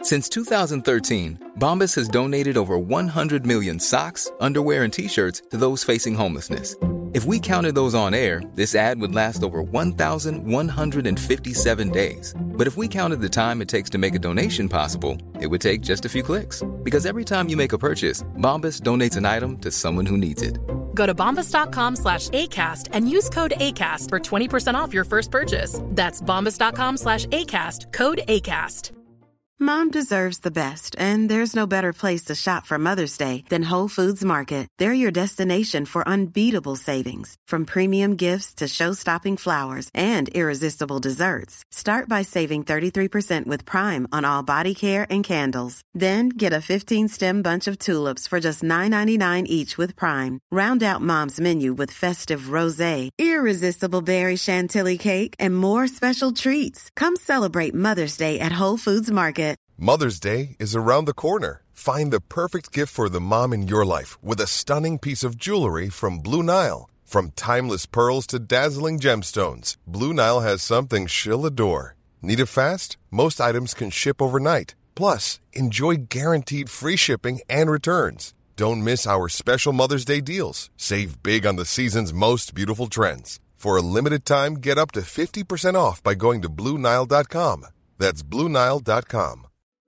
Since 2013, Bombas has donated over 100 million socks, underwear, and T-shirts to those facing homelessness. If we counted those on air, this ad would last over 1,157 days. But if we counted the time it takes to make a donation possible, it would take just a few clicks. Because every time you make a purchase, Bombas donates an item to someone who needs it. Go to bombas.com/ACAST and use code ACAST for 20% off your first purchase. That's bombas.com/ACAST, code ACAST. Mom deserves the best, and there's no better place to shop for Mother's Day than Whole Foods Market. They're your destination for unbeatable savings, from premium gifts to show-stopping flowers and irresistible desserts. Start by saving 33% with Prime on all body care and candles. Then get a 15-stem bunch of tulips for just $9.99 each with Prime. Round out Mom's menu with festive rosé, irresistible berry chantilly cake, and more special treats. Come celebrate Mother's Day at Whole Foods Market. Mother's Day is around the corner. Find the perfect gift for the mom in your life with a stunning piece of jewelry from Blue Nile. From timeless pearls to dazzling gemstones, Blue Nile has something she'll adore. Need it fast? Most items can ship overnight. Plus, enjoy guaranteed free shipping and returns. Don't miss our special Mother's Day deals. Save big on the season's most beautiful trends. For a limited time, get up to 50% off by going to BlueNile.com. That's BlueNile.com.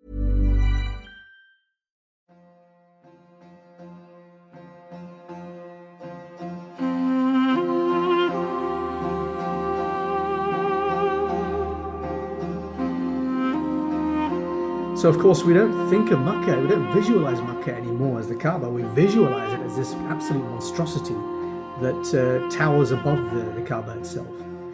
So, of course, we don't think of Makkah, we don't visualize Makkah anymore as the Kaaba. We visualize it as this absolute monstrosity that towers above the Kaaba itself.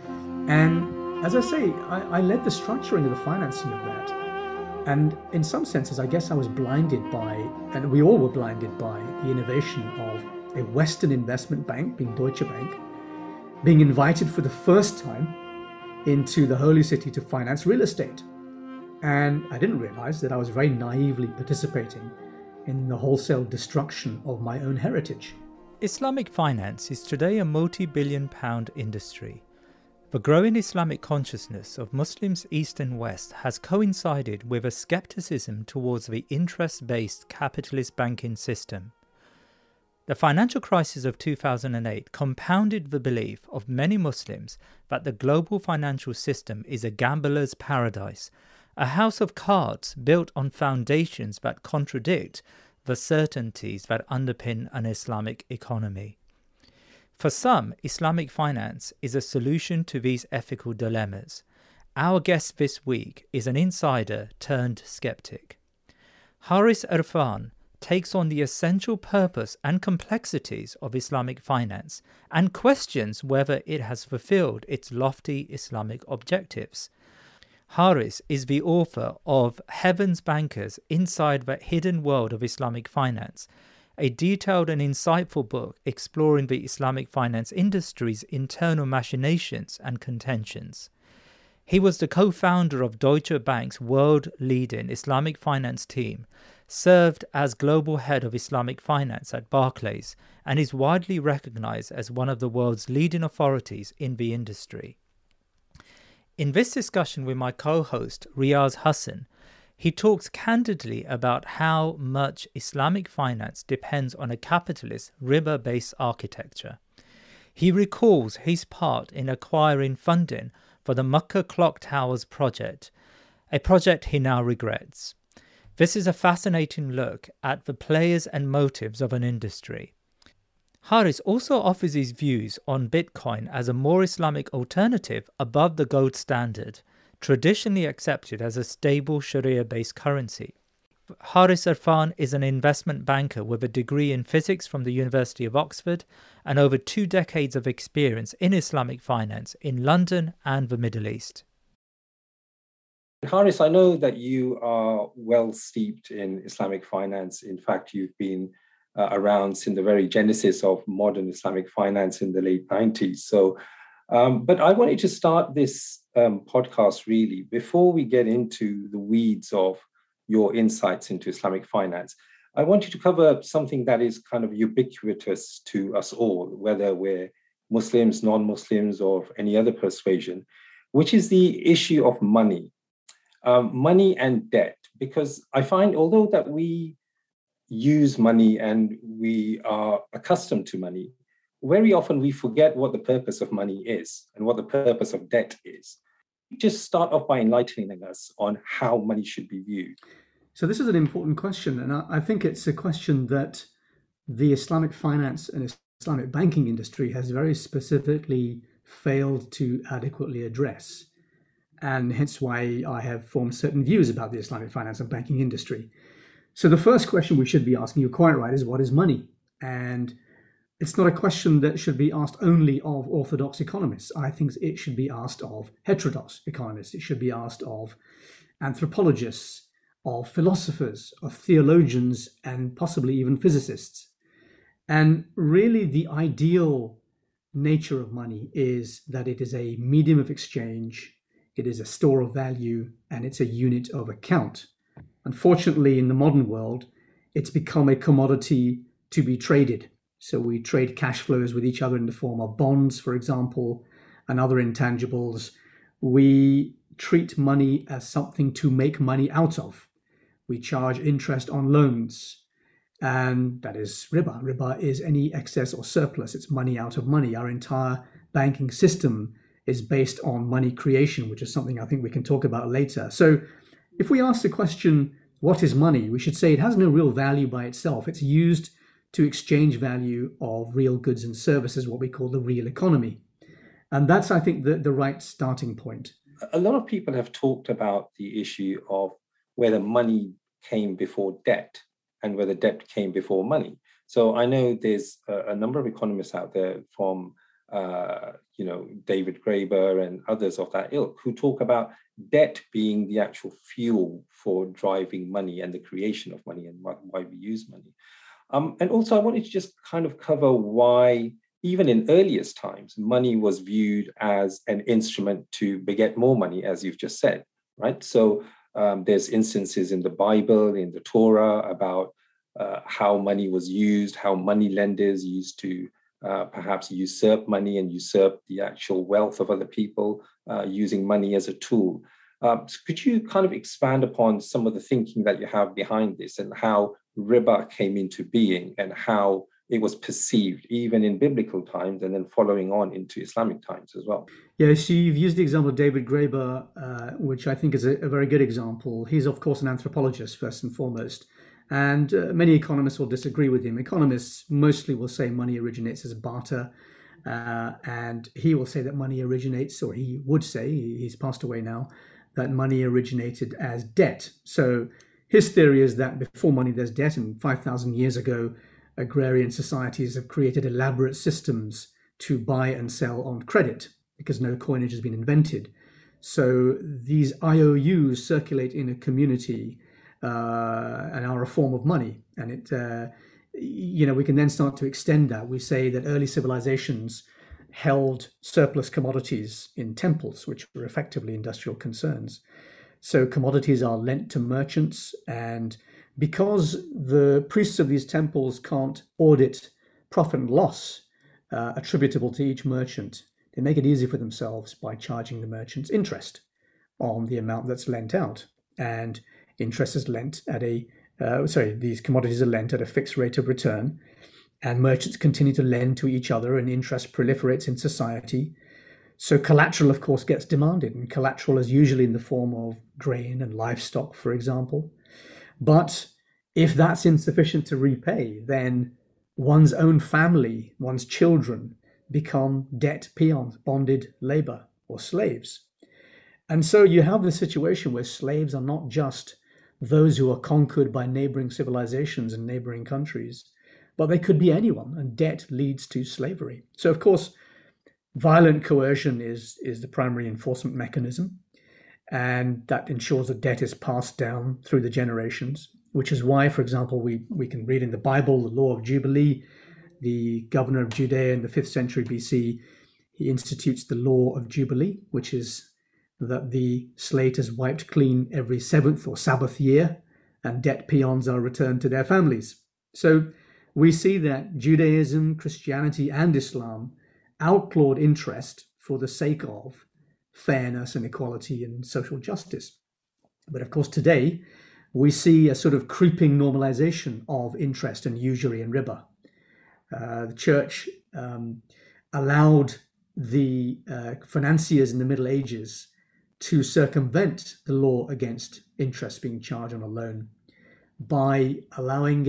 And as I say, I led the structuring of the financing of that. And in some senses, I guess I was blinded by, and we all were blinded by, the innovation of a Western investment bank, being Deutsche Bank, being invited for the first time into the Holy City to finance real estate. And I didn't realize that I was very naively participating in the wholesale destruction of my own heritage. Islamic finance is today a multi-billion-pound industry. The growing Islamic consciousness of Muslims East and West has coincided with a skepticism towards the interest-based capitalist banking system. The financial crisis of 2008 compounded the belief of many Muslims that the global financial system is a gambler's paradise, a house of cards built on foundations that contradict the certainties that underpin an Islamic economy. For some, Islamic finance is a solution to these ethical dilemmas. Our guest this week is an insider turned skeptic. Haris Irfan takes on the essential purpose and complexities of Islamic finance and questions whether it has fulfilled its lofty Islamic objectives. Haris is the author of Heaven's Bankers Inside the Hidden World of Islamic Finance, a detailed and insightful book exploring the Islamic finance industry's internal machinations and contentions. He was the co-founder of Deutsche Bank's world-leading Islamic finance team, served as global head of Islamic finance at Barclays, and is widely recognized as one of the world's leading authorities in the industry. In this discussion with my co-host, Riaz Hassan, he talks candidly about how much Islamic finance depends on a capitalist, riba-based architecture. He recalls his part in acquiring funding for the Makkah Clock Towers project, a project he now regrets. This is a fascinating look at the players and motives of an industry. Haris also offers his views on Bitcoin as a more Islamic alternative above the gold standard, traditionally accepted as a stable Sharia-based currency. Haris Irfan is an investment banker with a degree in physics from the University of Oxford and over 2 decades of experience in Islamic finance in London and the Middle East. Haris, I know that you are well steeped in Islamic finance. In fact, you've been around since the very genesis of modern Islamic finance in the late 90s. But I wanted to start this podcast really, before we get into the weeds of your insights into Islamic finance, I want you to cover something that is kind of ubiquitous to us all, whether we're Muslims, non-Muslims, or of any other persuasion, which is the issue of money. money and debt, because I find although that we use money and we are accustomed to money, very often we forget what the purpose of money is and what the purpose of debt is. Just start off by enlightening us on how money should be viewed. So this is an important question, and I think it's a question that the Islamic finance and Islamic banking industry has very specifically failed to adequately address, and hence why I have formed certain views about the Islamic finance and banking industry. So the first question we should be asking, you're quite right, is what is money? And it's not a question that should be asked only of orthodox economists. I think it should be asked of heterodox economists. It should be asked of anthropologists, of philosophers, of theologians, and possibly even physicists. And really the ideal nature of money is that it is a medium of exchange, it is a store of value, and it's a unit of account. Unfortunately, in the modern world, it's become a commodity to be traded. So we trade cash flows with each other in the form of bonds, for example, and other intangibles. We treat money as something to make money out of. We charge interest on loans, and that is riba. Riba is any excess or surplus. It's money out of money. Our entire banking system is based on money creation, which is something I think we can talk about later. So if we ask the question, what is money? We should say it has no real value by itself. It's used to exchange value of real goods and services, what we call the real economy. And that's, I think, the right starting point. A lot of people have talked about the issue of whether money came before debt and whether debt came before money. So I know there's a number of economists out there from, David Graeber and others of that ilk who talk about debt being the actual fuel for driving money and the creation of money and why we use money. And also I wanted to just kind of cover why, even in earliest times, money was viewed as an instrument to beget more money, as you've just said, right? So there's instances in the Bible, in the Torah, about how money was used, how money lenders used to perhaps usurp money and usurp the actual wealth of other people using money as a tool. So could you kind of expand upon some of the thinking that you have behind this and how riba came into being and how it was perceived even in biblical times and then following on into Islamic times as well? Yeah, so you've used the example of David Graeber, which I think is a very good example. He's, of course, an anthropologist, first and foremost. And many economists will disagree with him. Economists mostly will say money originates as barter. And he will say that money originates, or he would say, he's passed away now, that money originated as debt. So his theory is that before money there's debt, and 5,000 years ago, agrarian societies have created elaborate systems to buy and sell on credit because no coinage has been invented. So these IOUs circulate in a community and are a form of money. And we can then start to extend that. We say that early civilizations held surplus commodities in temples, which were effectively industrial concerns. So commodities are lent to merchants, and because the priests of these temples can't audit profit and loss attributable to each merchant, they make it easy for themselves by charging the merchants interest on the amount that's lent out. And interest is lent at these commodities are lent at a fixed rate of return, and merchants continue to lend to each other, and interest proliferates in society. So collateral, of course, gets demanded, and collateral is usually in the form of grain and livestock, for example. But if that's insufficient to repay, then one's own family, one's children, become debt peons, bonded labor, or slaves. And so you have the situation where slaves are not just those who are conquered by neighboring civilizations and neighboring countries, but they could be anyone, and debt leads to slavery. So, of course, violent coercion is the primary enforcement mechanism, and that ensures that debt is passed down through the generations, which is why, for example, we can read in the Bible, the law of Jubilee. The governor of Judea in the 5th century BC, he institutes the law of Jubilee, which is that the slate is wiped clean every 7th or Sabbath year, and debt peons are returned to their families. So we see that Judaism, Christianity, and Islam outlawed interest for the sake of fairness and equality and social justice. But of course, today we see a sort of creeping normalization of interest and usury and riba. The church allowed the financiers in the Middle Ages to circumvent the law against interest being charged on a loan by allowing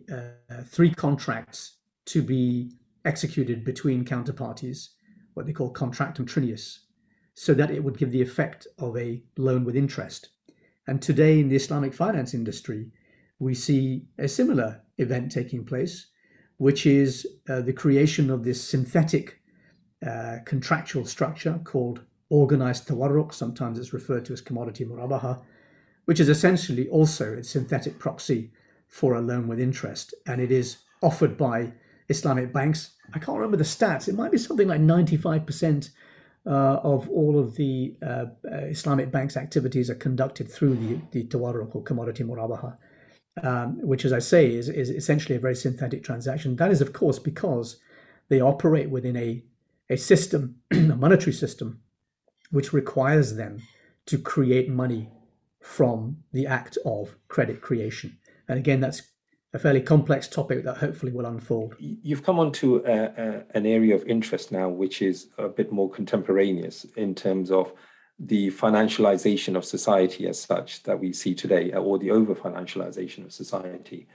3 contracts to be executed between counterparties, what they call contractum trinius, so that it would give the effect of a loan with interest. And today in the Islamic finance industry, we see a similar event taking place, which is the creation of this synthetic contractual structure called organized tawarruq. Sometimes it's referred to as commodity murabaha, which is essentially also a synthetic proxy for a loan with interest. And it is offered by Islamic banks. I can't remember the stats. It might be something like 95% of all of the Islamic banks' activities are conducted through the tawarruq or commodity murabaha, which, as I say, is essentially a very synthetic transaction. That is, of course, because they operate within a system, a monetary system, which requires them to create money from the act of credit creation. And again, that's a fairly complex topic that hopefully will unfold. You've come on to an area of interest now, which is a bit more contemporaneous in terms of the financialization of society as such that we see today, or the over-financialization of society.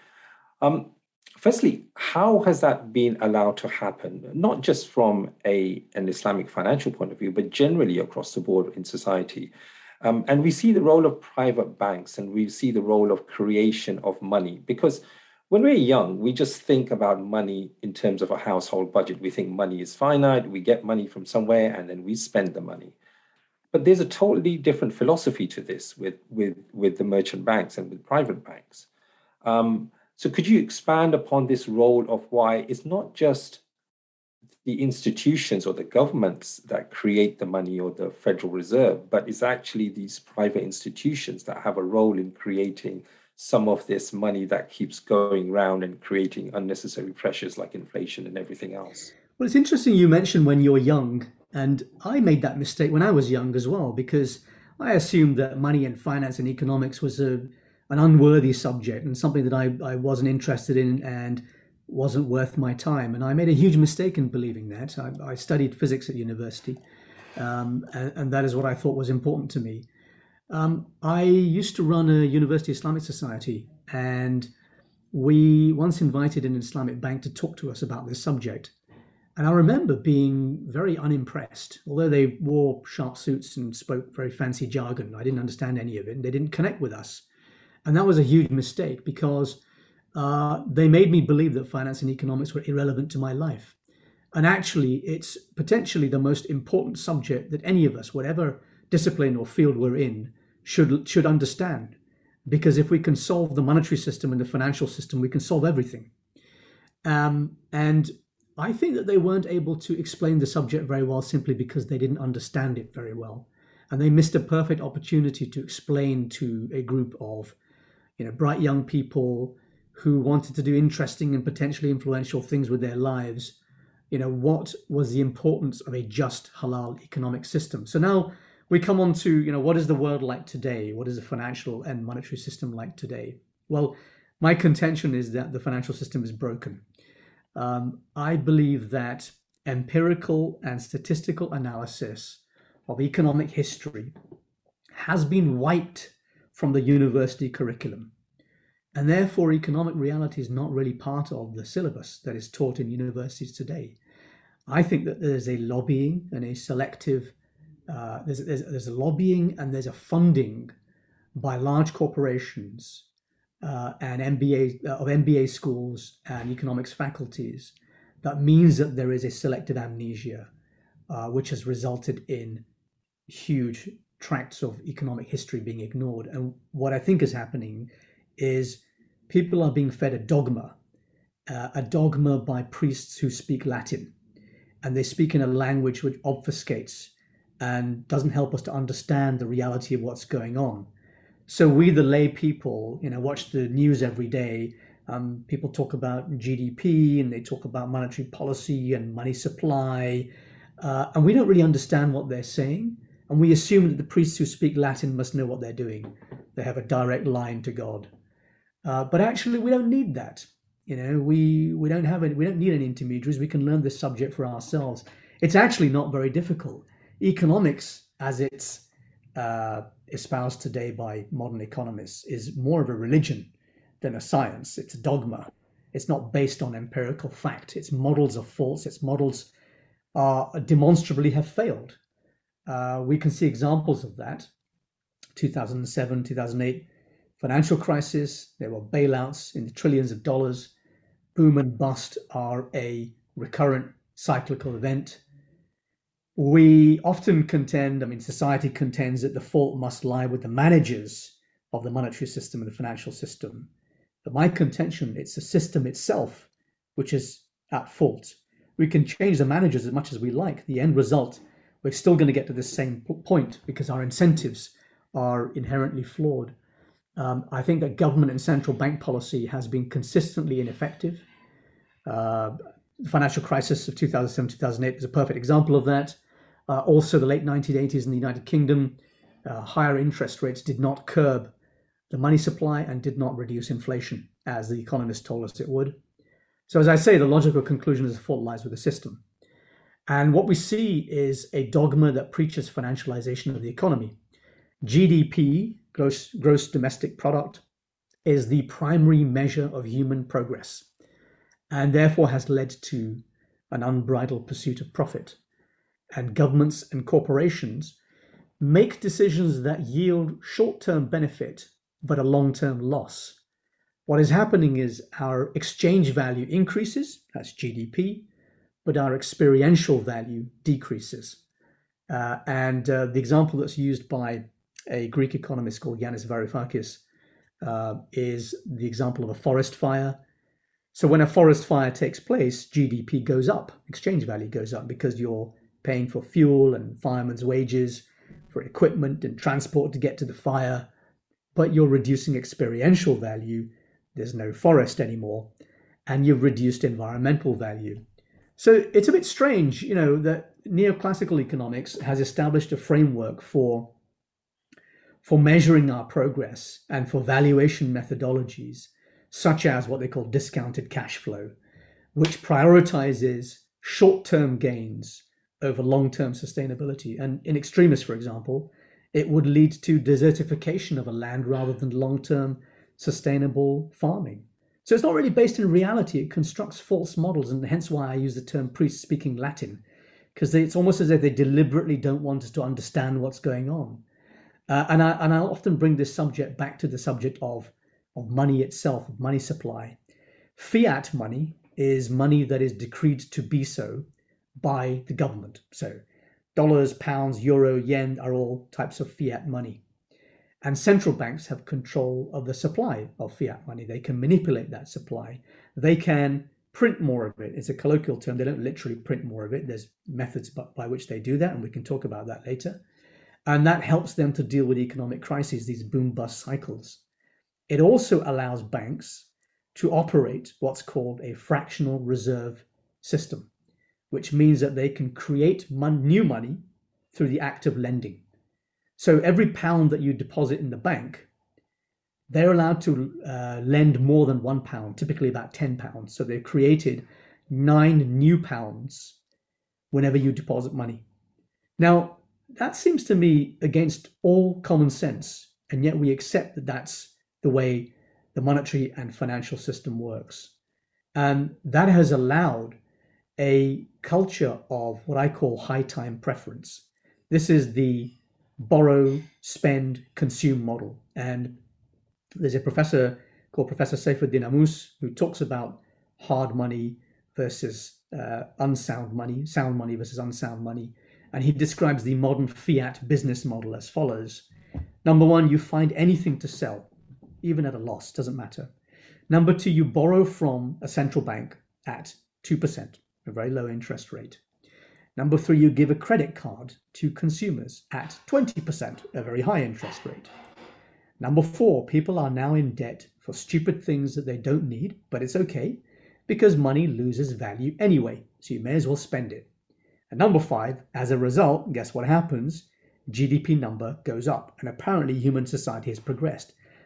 Firstly, how has that been allowed to happen, not just from an Islamic financial point of view, but generally across the board in society? And we see the role of private banks, and we see the role of creation of money, because when we're young, we just think about money in terms of a household budget. We think money is finite, we get money from somewhere, and then we spend the money. But there's a totally different philosophy to this with the merchant banks and with private banks. So could you expand upon this role of why it's not just the institutions or the governments that create the money or the Federal Reserve, but it's actually these private institutions that have a role in creating some of this money that keeps going round and creating unnecessary pressures like inflation and everything else? Well, it's interesting you mentioned when you're young, and I made that mistake when I was young as well, because I assumed that money and finance and economics was an unworthy subject and something that I wasn't interested in and wasn't worth my time. And I made a huge mistake in believing that. I studied physics at university, and that is what I thought was important to me. I used to run a University Islamic Society, and we once invited an Islamic bank to talk to us about this subject. And I remember being very unimpressed. Although they wore sharp suits and spoke very fancy jargon, I didn't understand any of it, and they didn't connect with us. And that was a huge mistake, because they made me believe that finance and economics were irrelevant to my life. And actually, it's potentially the most important subject that any of us, whatever discipline or field we're in, should understand. Because if we can solve the monetary system and the financial system, we can solve everything. And I think that they weren't able to explain the subject very well simply because they didn't understand it very well. And they missed a perfect opportunity to explain to a group of bright young people who wanted to do interesting and potentially influential things with their lives, what was the importance of a just halal economic system. So now we come on to, what is the world like today? What is the financial and monetary system like today? Well, my contention is that the financial system is broken. I believe that empirical and statistical analysis of economic history has been wiped from the university curriculum. And therefore, economic reality is not really part of the syllabus that is taught in universities today. I think that there's a lobbying and a selective, there's a lobbying and there's a funding by large corporations and MBA schools and economics faculties that means that there is a selective amnesia, which has resulted in huge tracts of economic history being ignored. And what I think is happening is people are being fed a dogma by priests who speak Latin, and they speak in a language which obfuscates and doesn't help us to understand the reality of what's going on. So we, the lay people, watch the news every day. People talk about GDP and they talk about monetary policy and money supply, and we don't really understand what they're saying. And we assume that the priests who speak Latin must know what they're doing. They have a direct line to God. But actually, we don't need that. We don't have it. We don't need any intermediaries. We can learn this subject for ourselves. It's actually not very difficult. Economics, as it's espoused today by modern economists, is more of a religion than a science. It's a dogma. It's not based on empirical fact. Its models are false. Its models are demonstrably have failed. We can see examples of that. 2007, 2008 financial crisis. There were bailouts in the trillions of dollars. Boom and bust are a recurrent cyclical event. We often contend, society contends that the fault must lie with the managers of the monetary system and the financial system. But my contention, it's the system itself which is at fault. We can change the managers as much as we like. The end result, we're still going to get to the same point because our incentives are inherently flawed. I think that government and central bank policy has been consistently ineffective. The financial crisis of 2007-2008 is a perfect example of that. Also, the late 1980s in the United Kingdom, higher interest rates did not curb the money supply and did not reduce inflation, as the economists told us it would. So as I say, the logical conclusion is the fault lies with the system. And what we see is a dogma that preaches financialization of the economy. GDP, gross domestic product, is the primary measure of human progress and therefore has led to an unbridled pursuit of profit. And governments and corporations make decisions that yield short-term benefit but a long-term loss. What is happening is our exchange value increases, that's GDP, but our experiential value decreases. The example that's used by a Greek economist called Yanis Varoufakis is the example of a forest fire. So when a forest fire takes place, GDP goes up, exchange value goes up because you're paying for fuel and firemen's wages, for equipment and transport to get to the fire, but you're reducing experiential value. There's no forest anymore, and you've reduced environmental value. So it's a bit strange, that neoclassical economics has established a framework for measuring our progress and for valuation methodologies, such as what they call discounted cash flow, which prioritizes short-term gains over long-term sustainability. And in extremis, for example, it would lead to desertification of a land rather than long-term sustainable farming. So it's not really based in reality. It constructs false models, and hence why I use the term priests speaking Latin, because it's almost as if they deliberately don't want us to understand what's going on. And I'll often bring this subject back to the subject of money itself, of money supply. Fiat money is money that is decreed to be so by the government. So dollars, pounds, euro, yen are all types of fiat money. And central banks have control of the supply of fiat money. They can manipulate that supply. They can print more of it. It's a colloquial term. They don't literally print more of it. There's methods by which they do that, and we can talk about that later. And that helps them to deal with economic crises, these boom-bust cycles. It also allows banks to operate what's called a fractional reserve system, which means that they can create new money through the act of lending. So every pound that you deposit in the bank, they're allowed to lend more than £1, typically about £10. So they've created 9 new pounds whenever you deposit money. Now, that seems to me against all common sense, and yet we accept that that's the way the monetary and financial system works. And that has allowed a culture of what I call high time preference. This is the borrow, spend, consume model. And there's a professor called Professor Saifuddin Ammous who talks about hard money versus unsound money, sound money versus unsound money. And he describes the modern fiat business model as follows. Number 1, you find anything to sell, even at a loss, doesn't matter. Number 2, you borrow from a central bank at 2%, a very low interest rate. Number 3, you give a credit card to consumers at 20%, a very high interest rate. Number 4, people are now in debt for stupid things that they don't need, but it's okay because money loses value anyway, so you may as well spend it. And number 5, as a result, guess what happens? GDP number goes up, and apparently human society has progressed.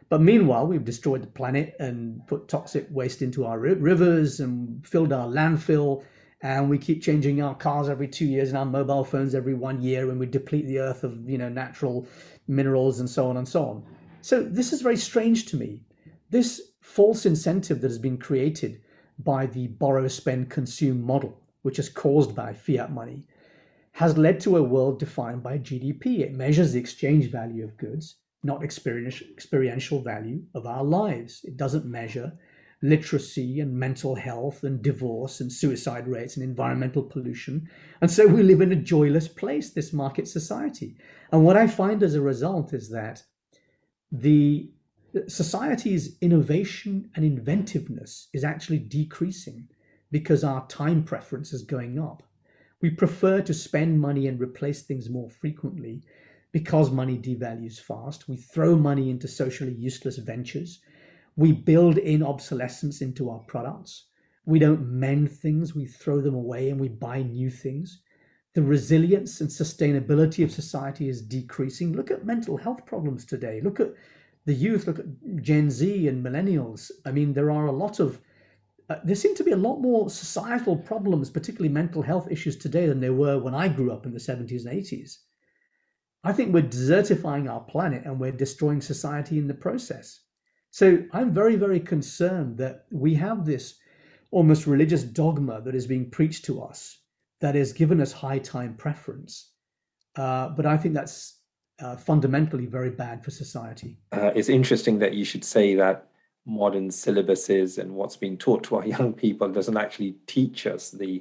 But meanwhile, we've destroyed the planet and put toxic waste into our rivers and filled our landfill. And we keep changing our cars every 2 years and our mobile phones every 1 year, and we deplete the earth of, natural minerals and so on and so on. So this is very strange to me. This false incentive that has been created by the borrow, spend, consume model, which is caused by fiat money, has led to a world defined by GDP. It measures the exchange value of goods, not experiential value of our lives. It doesn't measure literacy and mental health and divorce and suicide rates and environmental pollution. And so we live in a joyless place, this market society. And what I find as a result is that the society's innovation and inventiveness is actually decreasing because our time preference is going up. We prefer to spend money and replace things more frequently because money devalues fast. We throw money into socially useless ventures. We build in obsolescence into our products. We don't mend things, we throw them away and we buy new things. The resilience and sustainability of society is decreasing. Look at mental health problems today. Look at the youth, look at Gen Z and millennials. I mean, there seem to be a lot more societal problems, particularly mental health issues today than there were when I grew up in the 70s and 80s. I think we're desertifying our planet and we're destroying society in the process. So I'm very, very concerned that we have this almost religious dogma that is being preached to us that has given us high time preference. But I think that's fundamentally very bad for society. It's interesting that you should say that modern syllabuses and what's being taught to our young people doesn't actually teach us the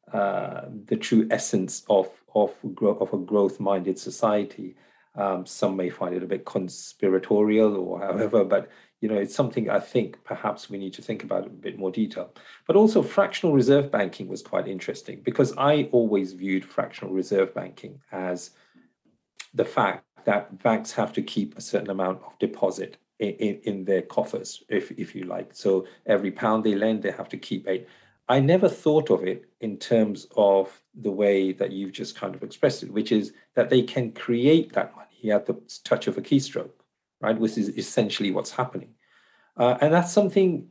true essence of a growth-minded society. Some may find it a bit conspiratorial or however, but it's something I think perhaps we need to think about in a bit more detail. But also fractional reserve banking was quite interesting because I always viewed fractional reserve banking as the fact that banks have to keep a certain amount of deposit in their coffers, if you like. So every pound they lend, they have to keep 8. I never thought of it in terms of the way that you've just kind of expressed it, which is that they can create that money at the touch of a keystroke, right? Which is essentially what's happening. And that's something,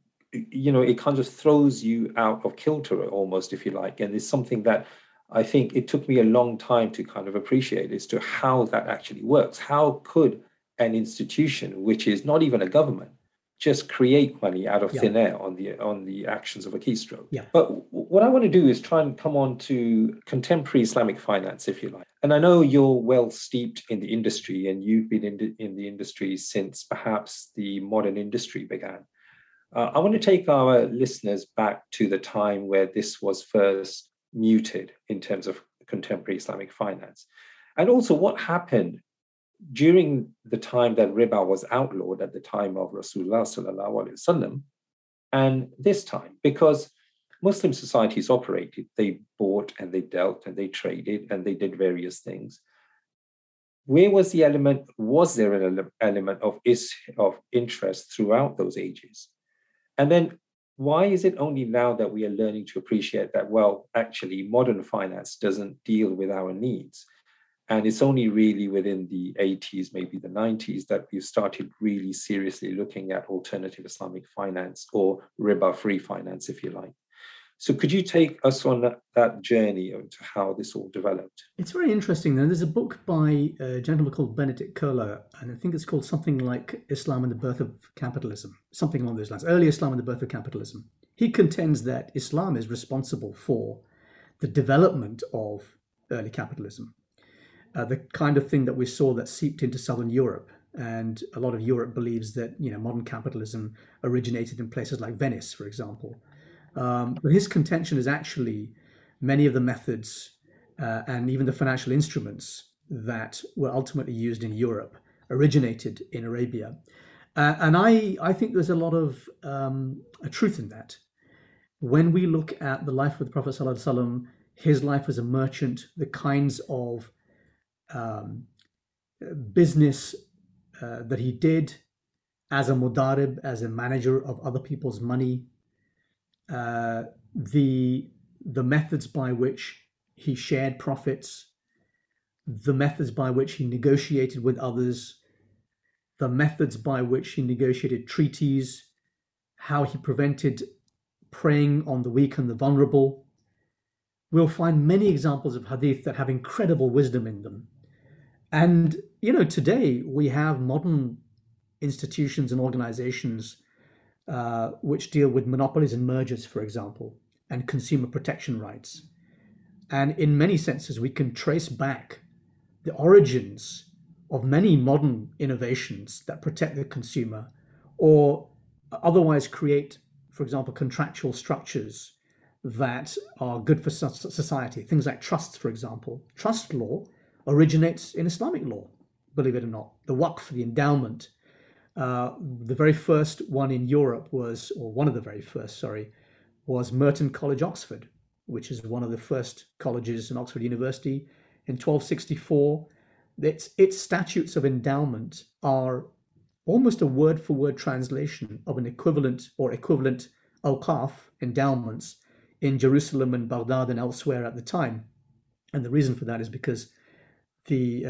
it kind of throws you out of kilter almost, if you like. And it's something that I think it took me a long time to kind of appreciate as to how that actually works. How could an institution, which is not even a government, just create money out of thin air on the actions of a keystroke? Yeah. But what I want to do is try and come on to contemporary Islamic finance, if you like. And I know you're well steeped in the industry and you've been in the industry since perhaps the modern industry began. I want to take our listeners back to the time where this was first muted in terms of contemporary Islamic finance. And also what happened during the time that riba was outlawed at the time of Rasulullah sallallahu alaihi wasallam, and this time, because Muslim societies operated, they bought and they dealt and they traded and they did various things. Where was the element? Was there an element of interest throughout those ages? And then why is it only now that we are learning to appreciate that, well, actually, modern finance doesn't deal with our needs? And it's only really within the 80s, maybe the 90s, that we've started really seriously looking at alternative Islamic finance or riba-free finance, if you like. So could you take us on that journey into how this all developed? It's very interesting. There's a book by a gentleman called Benedict Curler, and I think it's called something like Islam and the Birth of Capitalism, something along those lines, Early Islam and the Birth of Capitalism. He contends that Islam is responsible for the development of early capitalism, the kind of thing that we saw that seeped into Southern Europe. And a lot of Europe believes that, modern capitalism originated in places like Venice, for example. But his contention is actually many of the methods and even the financial instruments that were ultimately used in Europe originated in Arabia. And I think there's a lot of a truth in that. When we look at the life of the Prophet ﷺ, his life as a merchant, the kinds of business that he did as a mudarib, as a manager of other people's money, the methods by which he shared profits, the methods by which he negotiated with others, the methods by which he negotiated treaties, how he prevented preying on the weak and the vulnerable. We'll find many examples of hadith that have incredible wisdom in them. And, today we have modern institutions and organizations which deal with monopolies and mergers, for example, and consumer protection rights. And in many senses, we can trace back the origins of many modern innovations that protect the consumer or otherwise create, for example, contractual structures that are good for society. Things like trusts, for example. Trust law originates in Islamic law, believe it or not. The waqf, the endowment, the very first one in Europe was, or one of the very first, was Merton College, Oxford, which is one of the first colleges in Oxford University in 1264. Its statutes of endowment are almost a word-for-word translation of an equivalent awqaf, endowments, in Jerusalem and Baghdad and elsewhere at the time. And the reason for that is because the,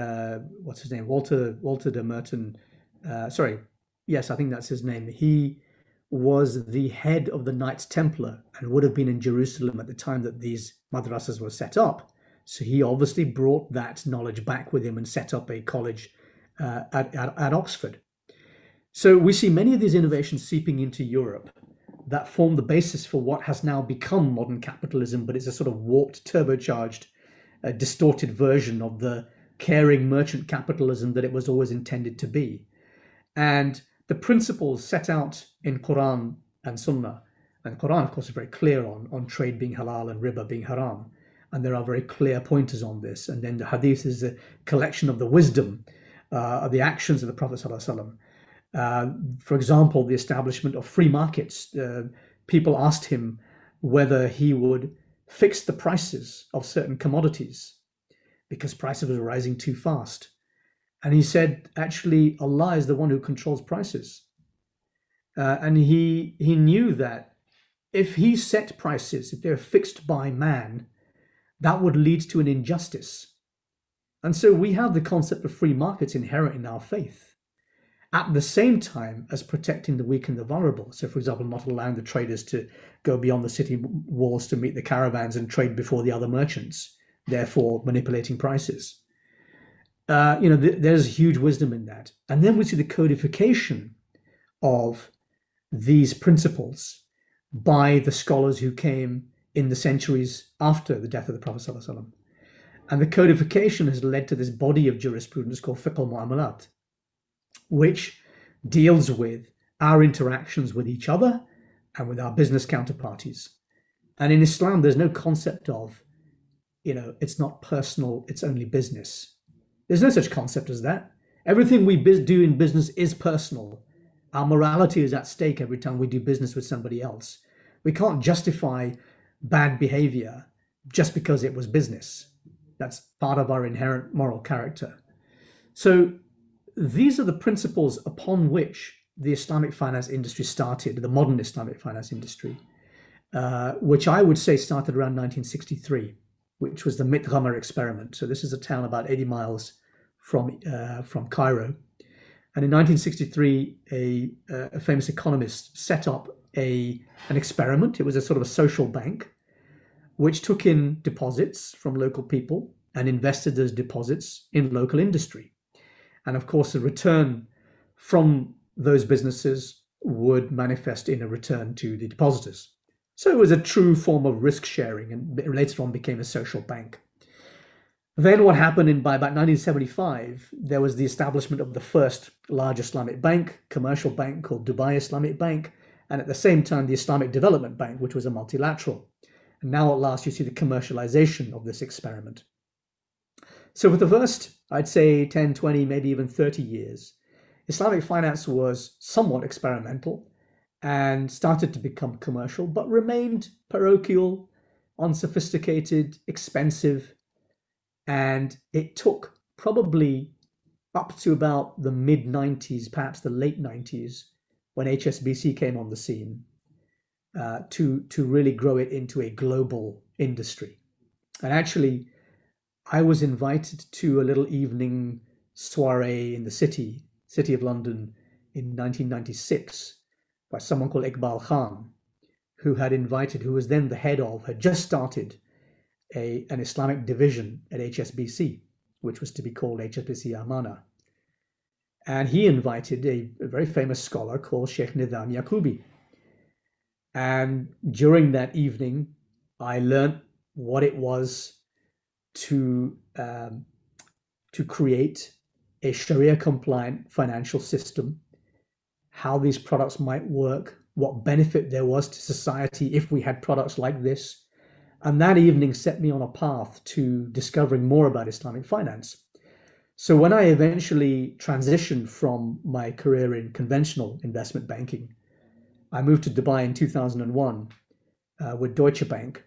Walter de Merton, I think that's his name. He was the head of the Knights Templar and would have been in Jerusalem at the time that these madrasas were set up. So he obviously brought that knowledge back with him and set up a college at Oxford. So we see many of these innovations seeping into Europe that form the basis for what has now become modern capitalism, but it's a sort of warped, turbocharged, distorted version of the caring merchant capitalism that it was always intended to be. And the principles set out in Quran and Sunnah, and Quran, of course, is very clear on trade being halal and riba being haram. And there are very clear pointers on this. And then the hadith is a collection of the wisdom of the actions of the Prophet ﷺ. For example, the establishment of free markets. People asked him whether he would fix the prices of certain commodities because prices were rising too fast. And he said, actually, Allah is the one who controls prices. And he knew that if he set prices, if they're fixed by man, that would lead to an injustice. And so we have the concept of free markets inherent in our faith, at the same time as protecting the weak and the vulnerable. So, for example, not allowing the traders to go beyond the city walls to meet the caravans and trade before the other merchants, therefore manipulating prices. There's huge wisdom in that. And then we see the codification of these principles by the scholars who came in the centuries after the death of the Prophet ﷺ. And the codification has led to this body of jurisprudence called fiqh al-mu'amalat, which deals with our interactions with each other and with our business counterparties. And in Islam, there's no concept of, it's not personal, it's only business. There's no such concept as that. Everything we do in business is personal. Our morality is at stake every time we do business with somebody else. We can't justify bad behavior just because it was business. That's part of our inherent moral character. So these are the principles upon which the Islamic finance industry started, the modern Islamic finance industry, which I would say started around 1963, which was the Mitghamar experiment. So this is a town about 80 miles from Cairo. And in 1963, a famous economist set up an experiment. It was a sort of a social bank, which took in deposits from local people and invested those deposits in local industry. And of course, the return from those businesses would manifest in a return to the depositors. So it was a true form of risk sharing, and later on became a social bank. Then what happened by about 1975, there was the establishment of the first large Islamic bank, commercial bank called Dubai Islamic Bank, and at the same time, the Islamic Development Bank, which was a multilateral. And now at last, you see the commercialization of this experiment. So for the first, I'd say 10, 20, maybe even 30 years, Islamic finance was somewhat experimental and started to become commercial, but remained parochial, unsophisticated, expensive. And it took probably up to about the mid-90s, perhaps the late 90s, when HSBC came on the scene, to really grow it into a global industry. And actually, I was invited to a little evening soiree in the city City of London in 1996 by someone called Iqbal Khan, who was then the head of, had just started an Islamic division at HSBC, which was to be called HSBC Amana. And he invited a very famous scholar called Sheikh Nidham Yaqubi. And during that evening, I learned what it was to create a Sharia-compliant financial system, how these products might work, what benefit there was to society if we had products like this. And that evening set me on a path to discovering more about Islamic finance. So when I eventually transitioned from my career in conventional investment banking, I moved to Dubai in 2001 with Deutsche Bank.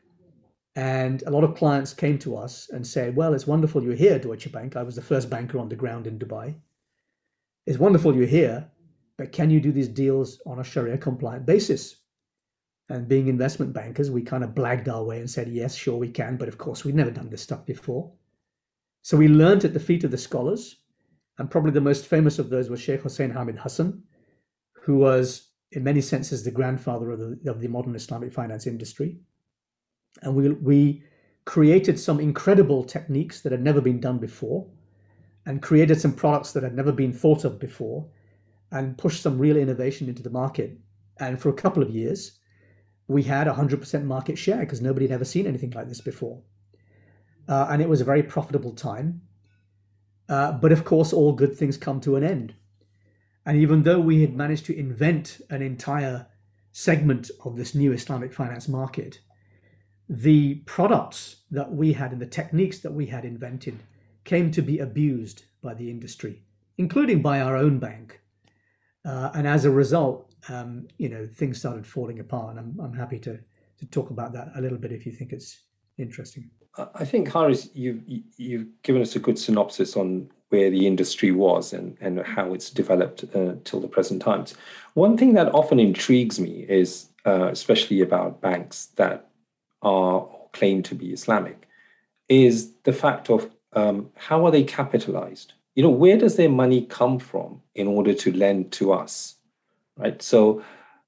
And a lot of clients came to us and said, well, it's wonderful you're here, Deutsche Bank. I was the first banker on the ground in Dubai. It's wonderful you're here, but can you do these deals on a Sharia compliant basis? And being investment bankers, we kind of blagged our way and said, yes, sure we can. But of course, we'd never done this stuff before. So we learned at the feet of the scholars. And probably the most famous of those was Sheikh Hussein Hamid Hassan, who was in many senses the grandfather of the modern Islamic finance industry. And we created some incredible techniques that had never been done before, and created some products that had never been thought of before, and pushed some real innovation into the market. And for a couple of years, we had 100% market share because nobody had ever seen anything like this before. And it was a very profitable time. But of course, all good things come to an end. And even though we had managed to invent an entire segment of this new Islamic finance market, the products that we had and the techniques that we had invented came to be abused by the industry, including by our own bank. And as a result, things started falling apart. And I'm happy to talk about that a little bit if you think it's interesting. I think, Haris, you've given us a good synopsis on where the industry was and how it's developed till the present times. One thing that often intrigues me is, especially about banks that are claimed to be Islamic, is the fact of how are they capitalized? Where does their money come from in order to lend to us, right? So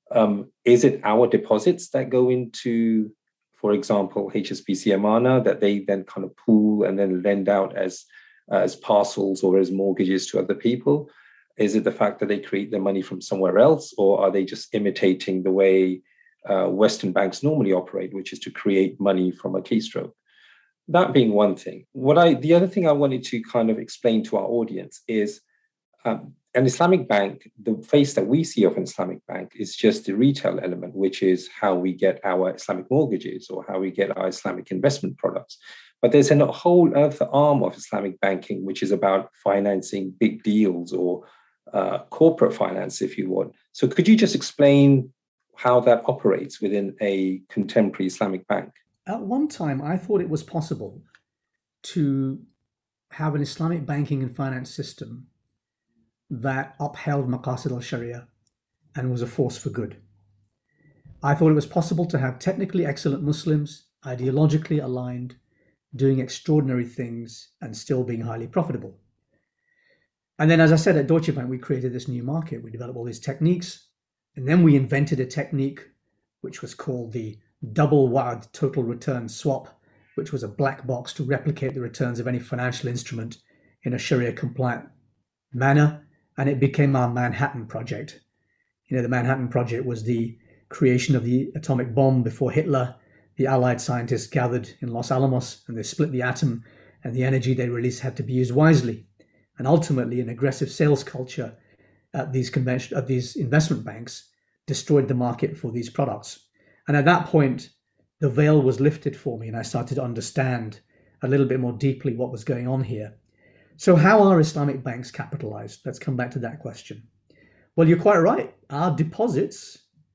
is it our deposits that go into, for example, HSBC Amana that they then kind of pool and then lend out as parcels or as mortgages to other people? Is it the fact that they create their money from somewhere else, or are they just imitating the way Western banks normally operate, which is to create money from a keystroke? That being one thing. The other thing I wanted to kind of explain to our audience is an Islamic bank, the face that we see of an Islamic bank is just the retail element, which is how we get our Islamic mortgages or how we get our Islamic investment products. But there's a whole other arm of Islamic banking, which is about financing big deals or corporate finance, if you want. So could you just explain how that operates within a contemporary Islamic bank? At one time, I thought it was possible to have an Islamic banking and finance system that upheld Maqasid al-Sharia and was a force for good. I thought it was possible to have technically excellent Muslims, ideologically aligned, doing extraordinary things and still being highly profitable. And then, as I said, at Deutsche Bank, we created this new market. We developed all these techniques, and then we invented a technique which was called the double wa'ad total return swap, which was a black box to replicate the returns of any financial instrument in a Sharia compliant manner. And it became our Manhattan Project. The Manhattan Project was the creation of the atomic bomb before Hitler. The Allied scientists gathered in Los Alamos and they split the atom, and the energy they released had to be used wisely. And ultimately, an aggressive sales culture at these investment banks destroyed the market for these products. And at that point, the veil was lifted for me, and I started to understand a little bit more deeply what was going on here. So how are Islamic banks capitalized? Let's come back to that question. Well, you're quite right. Our deposits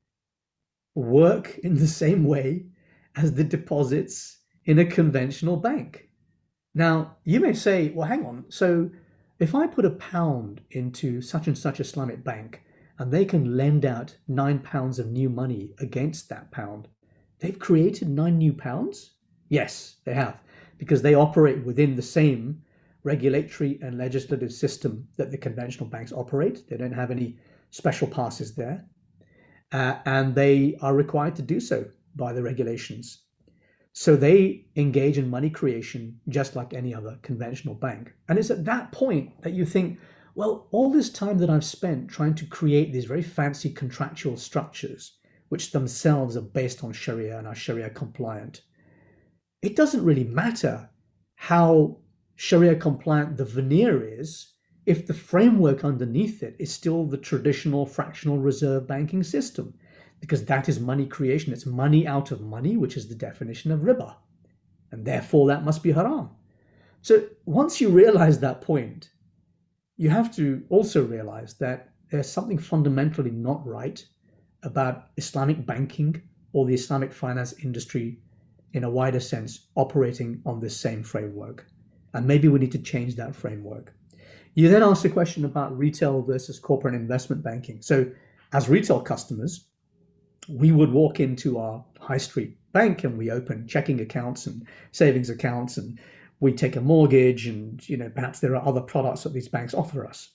work in the same way as the deposits in a conventional bank. Now, you may say, well, hang on. So if I put £1 into such and such Islamic bank and they can lend out £9 of new money against that pound, they've created 9 new pounds? Yes, they have, because they operate within the same regulatory and legislative system that the conventional banks operate. They don't have any special passes there. And they are required to do so by the regulations. So they engage in money creation just like any other conventional bank. And it's at that point that you think, well, all this time that I've spent trying to create these very fancy contractual structures, which themselves are based on Sharia and are Sharia compliant, it doesn't really matter how Sharia compliant the veneer is if the framework underneath it is still the traditional fractional reserve banking system, because that is money creation. It's money out of money, which is the definition of riba. And therefore that must be haram. So once you realize that point, you have to also realize that there's something fundamentally not right about Islamic banking or the Islamic finance industry in a wider sense operating on this same framework. And maybe we need to change that framework. You then asked a question about retail versus corporate investment banking. So as retail customers, we would walk into our high street bank and we open checking accounts and savings accounts, and we take a mortgage, and perhaps there are other products that these banks offer us.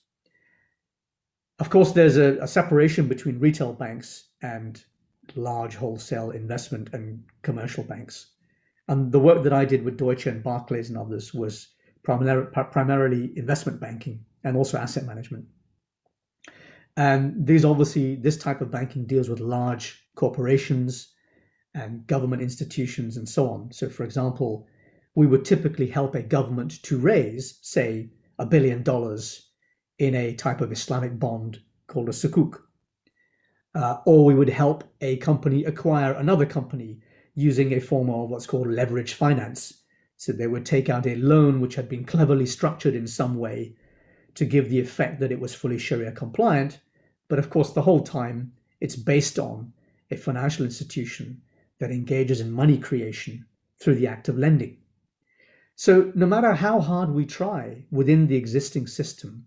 Of course, there's a separation between retail banks and large wholesale investment and commercial banks. And the work that I did with Deutsche and Barclays and others was primarily investment banking and also asset management. And this type of banking deals with large corporations and government institutions and so on. So for example, we would typically help a government to raise, say, $1 billion in a type of Islamic bond called a sukuk. Or we would help a company acquire another company using a form of what's called leverage finance. So they would take out a loan which had been cleverly structured in some way to give the effect that it was fully Sharia compliant. But of course, the whole time, it's based on a financial institution that engages in money creation through the act of lending. So no matter how hard we try within the existing system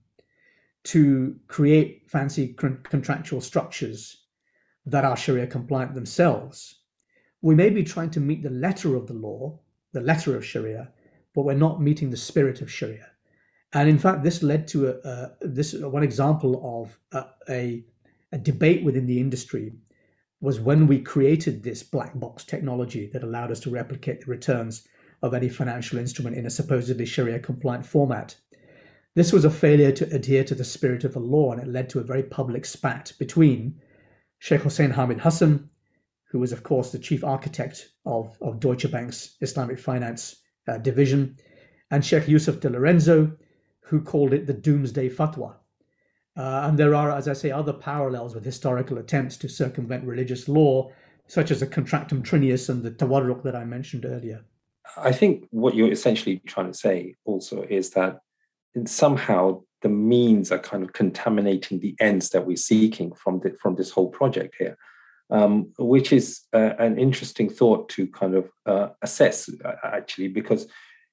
to create fancy contractual structures that are Sharia compliant themselves, we may be trying to meet the letter of the law, the letter of Sharia, but we're not meeting the spirit of Sharia. And in fact, this led to one example of a debate within the industry was when we created this black box technology that allowed us to replicate the returns of any financial instrument in a supposedly Sharia compliant format. This was a failure to adhere to the spirit of the law, and it led to a very public spat between Sheikh Hussein Hamid Hassan, who was, of course, the chief architect of Deutsche Bank's Islamic finance division, and Sheikh Yusuf de Lorenzo, who called it the doomsday fatwa. And there are, as I say, other parallels with historical attempts to circumvent religious law, such as the Contractum Trinius and the Tawarruq that I mentioned earlier. I think what you're essentially trying to say also is that somehow the means are kind of contaminating the ends that we're seeking from this whole project here, which is an interesting thought to kind of assess, actually, because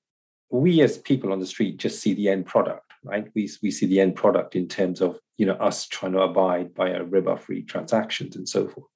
we as people on the street just see the end product, right? We see the end product in terms of us trying to abide by our riba-free transactions and so forth.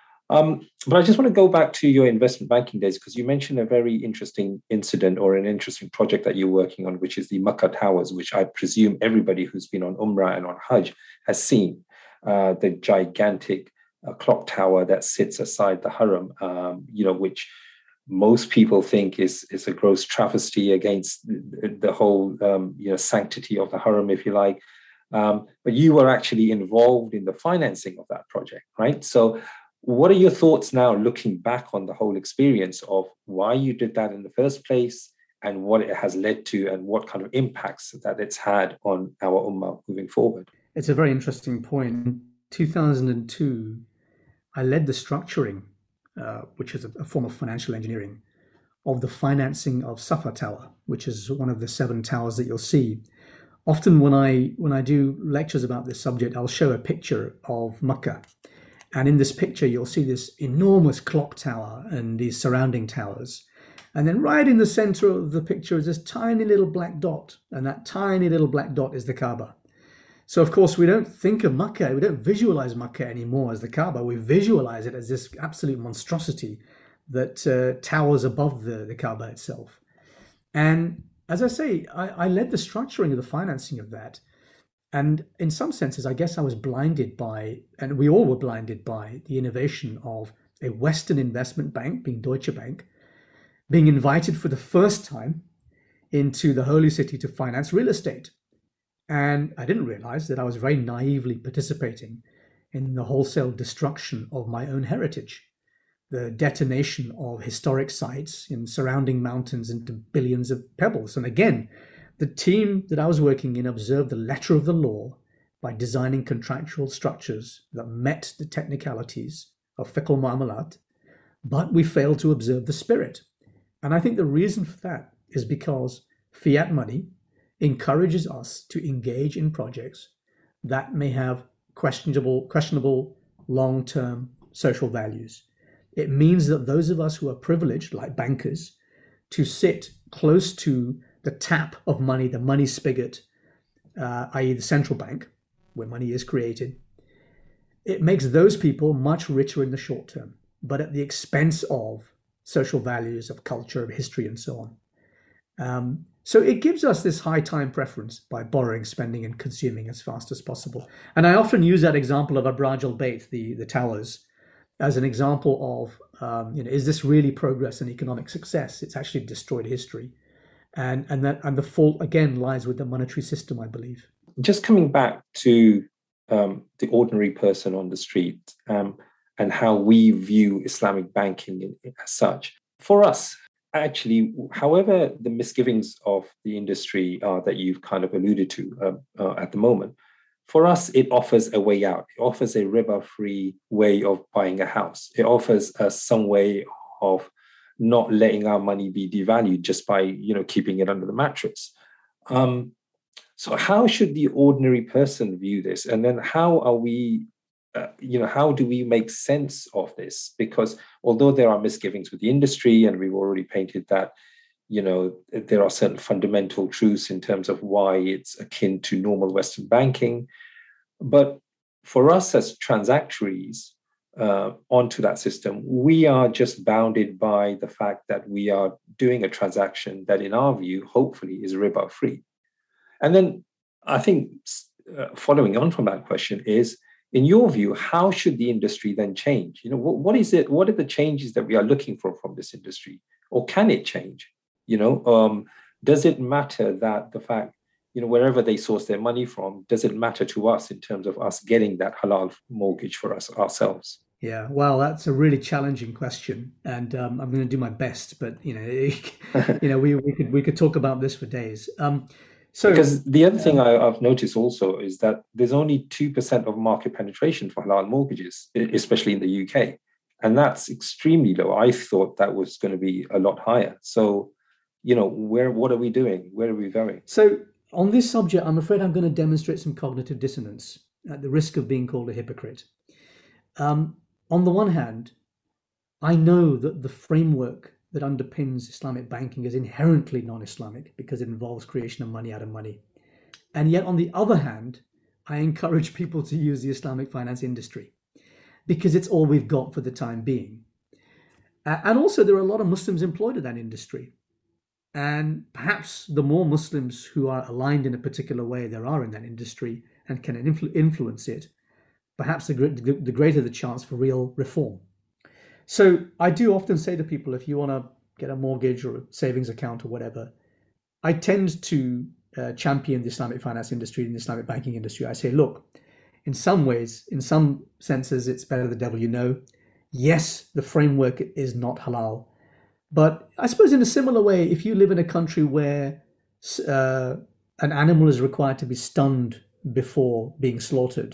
But I just want to go back to your investment banking days, because you mentioned a very interesting incident or an interesting project that you're working on, which is the Makkah Towers, which I presume everybody who's been on Umrah and on Hajj has seen, the gigantic clock tower that sits aside the Haram, which most people think is a gross travesty against the whole sanctity of the Haram, if you like. But you were actually involved in the financing of that project, right? So what are your thoughts now, looking back on the whole experience of why you did that in the first place and what it has led to and what kind of impacts that it's had on our Ummah moving forward? It's a very interesting point. In 2002, I led the structuring, which is a form of financial engineering, of the financing of Safa Tower, which is one of the 7 towers that you'll see. Often when I do lectures about this subject, I'll show a picture of Makkah. And in this picture, you'll see this enormous clock tower and these surrounding towers. And then right in the center of the picture is this tiny little black dot. And that tiny little black dot is the Kaaba. So, of course, we don't think of Makkah, we don't visualize Makkah anymore as the Kaaba. We visualize it as this absolute monstrosity that towers above the Kaaba itself. And as I say, I led the structuring of the financing of that. And in some senses, I guess I was blinded by, and we all were blinded by, the innovation of a Western investment bank, being Deutsche Bank, being invited for the first time into the Holy City to finance real estate. And I didn't realize that I was very naively participating in the wholesale destruction of my own heritage, the detonation of historic sites in surrounding mountains into billions of pebbles. And again, the team that I was working in observed the letter of the law by designing contractual structures that met the technicalities of fiqh al-mu'amalat, but we failed to observe the spirit. And I think the reason for that is because fiat money encourages us to engage in projects that may have questionable long-term social values. It means that those of us who are privileged, like bankers, to sit close to the tap of money, the money spigot, i.e. the central bank, where money is created, it makes those people much richer in the short term, but at the expense of social values, of culture, of history, and so on. So it gives us this high time preference by borrowing, spending, and consuming as fast as possible. And I often use that example of Abraj al-Bayt, the towers, as an example of, is this really progress and economic success? It's actually destroyed history. And the fault, again, lies with the monetary system, I believe. Just coming back to the ordinary person on the street and how we view Islamic banking as such. For us, actually, however the misgivings of the industry are that you've kind of alluded to at the moment, for us, it offers a way out. It offers a riba-free way of buying a house. It offers us some way of not letting our money be devalued just by, keeping it under the mattress. So how should the ordinary person view this? And then how are we, how do we make sense of this? Because although there are misgivings with the industry, and we've already painted that, there are certain fundamental truths in terms of why it's akin to normal Western banking. But for us as transactories onto that system, we are just bounded by the fact that we are doing a transaction that, in our view, hopefully is riba-free. And then I think following on from that question is, in your view, how should the industry then change? What is it? What are the changes that we are looking for from this industry? Or can it change? Does it matter that the fact, wherever they source their money from, does it matter to us in terms of us getting that halal mortgage for us ourselves? Yeah, well, that's a really challenging question, and I'm going to do my best. But we could talk about this for days. Because the other thing I've noticed also is that there's only 2% of market penetration for halal mortgages, especially in the UK, and that's extremely low. I thought that was going to be a lot higher. So, what are we doing? Where are we going? So on this subject, I'm afraid I'm going to demonstrate some cognitive dissonance at the risk of being called a hypocrite. On the one hand, I know that the framework that underpins Islamic banking is inherently non-Islamic because it involves creation of money out of money. And yet, on the other hand, I encourage people to use the Islamic finance industry because it's all we've got for the time being. And also, there are a lot of Muslims employed in that industry. And perhaps the more Muslims who are aligned in a particular way there are in that industry and can influence it, perhaps the greater the chance for real reform. So I do often say to people, if you want to get a mortgage or a savings account or whatever, I tend to champion the Islamic finance industry and the Islamic banking industry. I say, look, in some ways, in some senses, it's better the devil you know. Yes, the framework is not halal. But I suppose in a similar way, if you live in a country where an animal is required to be stunned before being slaughtered,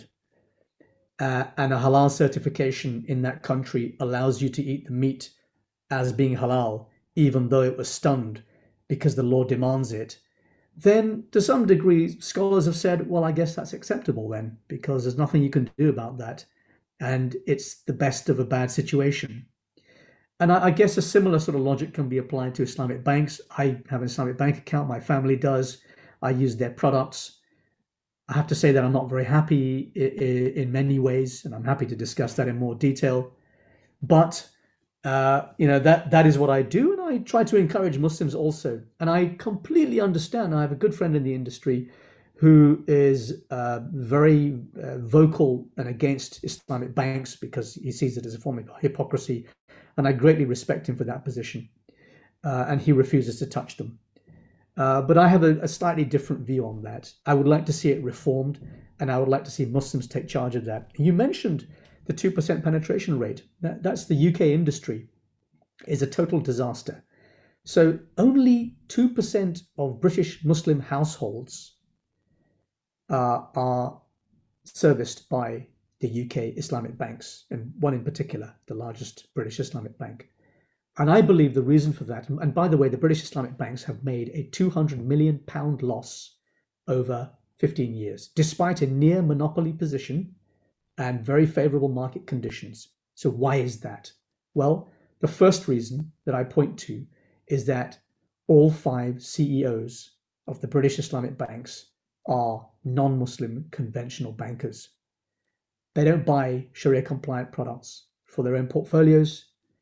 and a halal certification in that country allows you to eat the meat as being halal, even though it was stunned because the law demands it, then to some degree, scholars have said, well, I guess that's acceptable then, because there's nothing you can do about that. And it's the best of a bad situation. And I guess a similar sort of logic can be applied to Islamic banks. I have an Islamic bank account, my family does. I use their products. I have to say that I'm not very happy in many ways, and I'm happy to discuss that in more detail. But That is what I do, and I try to encourage Muslims also. And I completely understand. I have a good friend in the industry who is very vocal and against Islamic banks because he sees it as a form of hypocrisy, and I greatly respect him for that position. And he refuses to touch them. But I have a slightly different view on that. I would like to see it reformed, and I would like to see Muslims take charge of that. You mentioned the 2% penetration rate. That's the UK industry, is a total disaster. So only 2% of British Muslim households are serviced by the UK Islamic banks, and one in particular, the largest British Islamic bank. And I believe the reason for that, and by the way, the British Islamic banks have made a £200 million loss over 15 years, despite a near monopoly position and very favorable market conditions. So why is that? Well, the first reason that I point to is that all 5 CEOs of the British Islamic banks are non-Muslim conventional bankers. They don't buy Sharia compliant products for their own portfolios.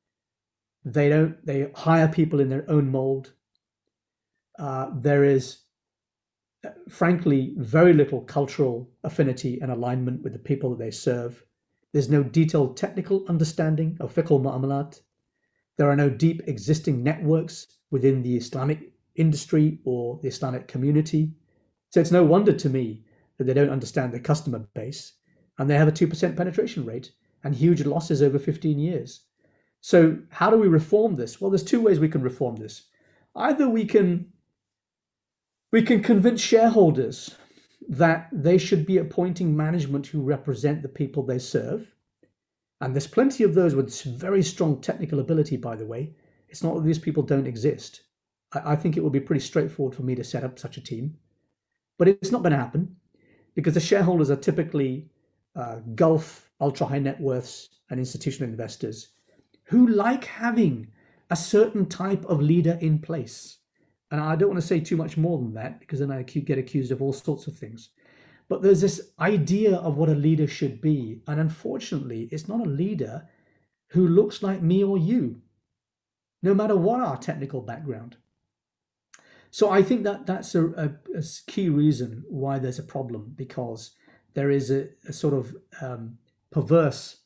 They hire people in their own mold. There is, frankly, very little cultural affinity and alignment with the people that they serve. There's no detailed technical understanding of fiqh al-mu'amalat. There are no deep existing networks within the Islamic industry or the Islamic community. So it's no wonder to me that they don't understand their customer base, and they have a 2% penetration rate and huge losses over 15 years. So how do we reform this? Well, there's 2 ways we can reform this. Either we can convince shareholders that they should be appointing management who represent the people they serve. And there's plenty of those with very strong technical ability, by the way. It's not that these people don't exist. I think it would be pretty straightforward for me to set up such a team. But it's not going to happen because the shareholders are typically Gulf, ultra-high net worths, and institutional investors who like having a certain type of leader in place. And I don't want to say too much more than that because then I get accused of all sorts of things. But there's this idea of what a leader should be. And unfortunately, it's not a leader who looks like me or you, no matter what our technical background. So I think that that's a key reason why there's a problem, because there is a sort of perverse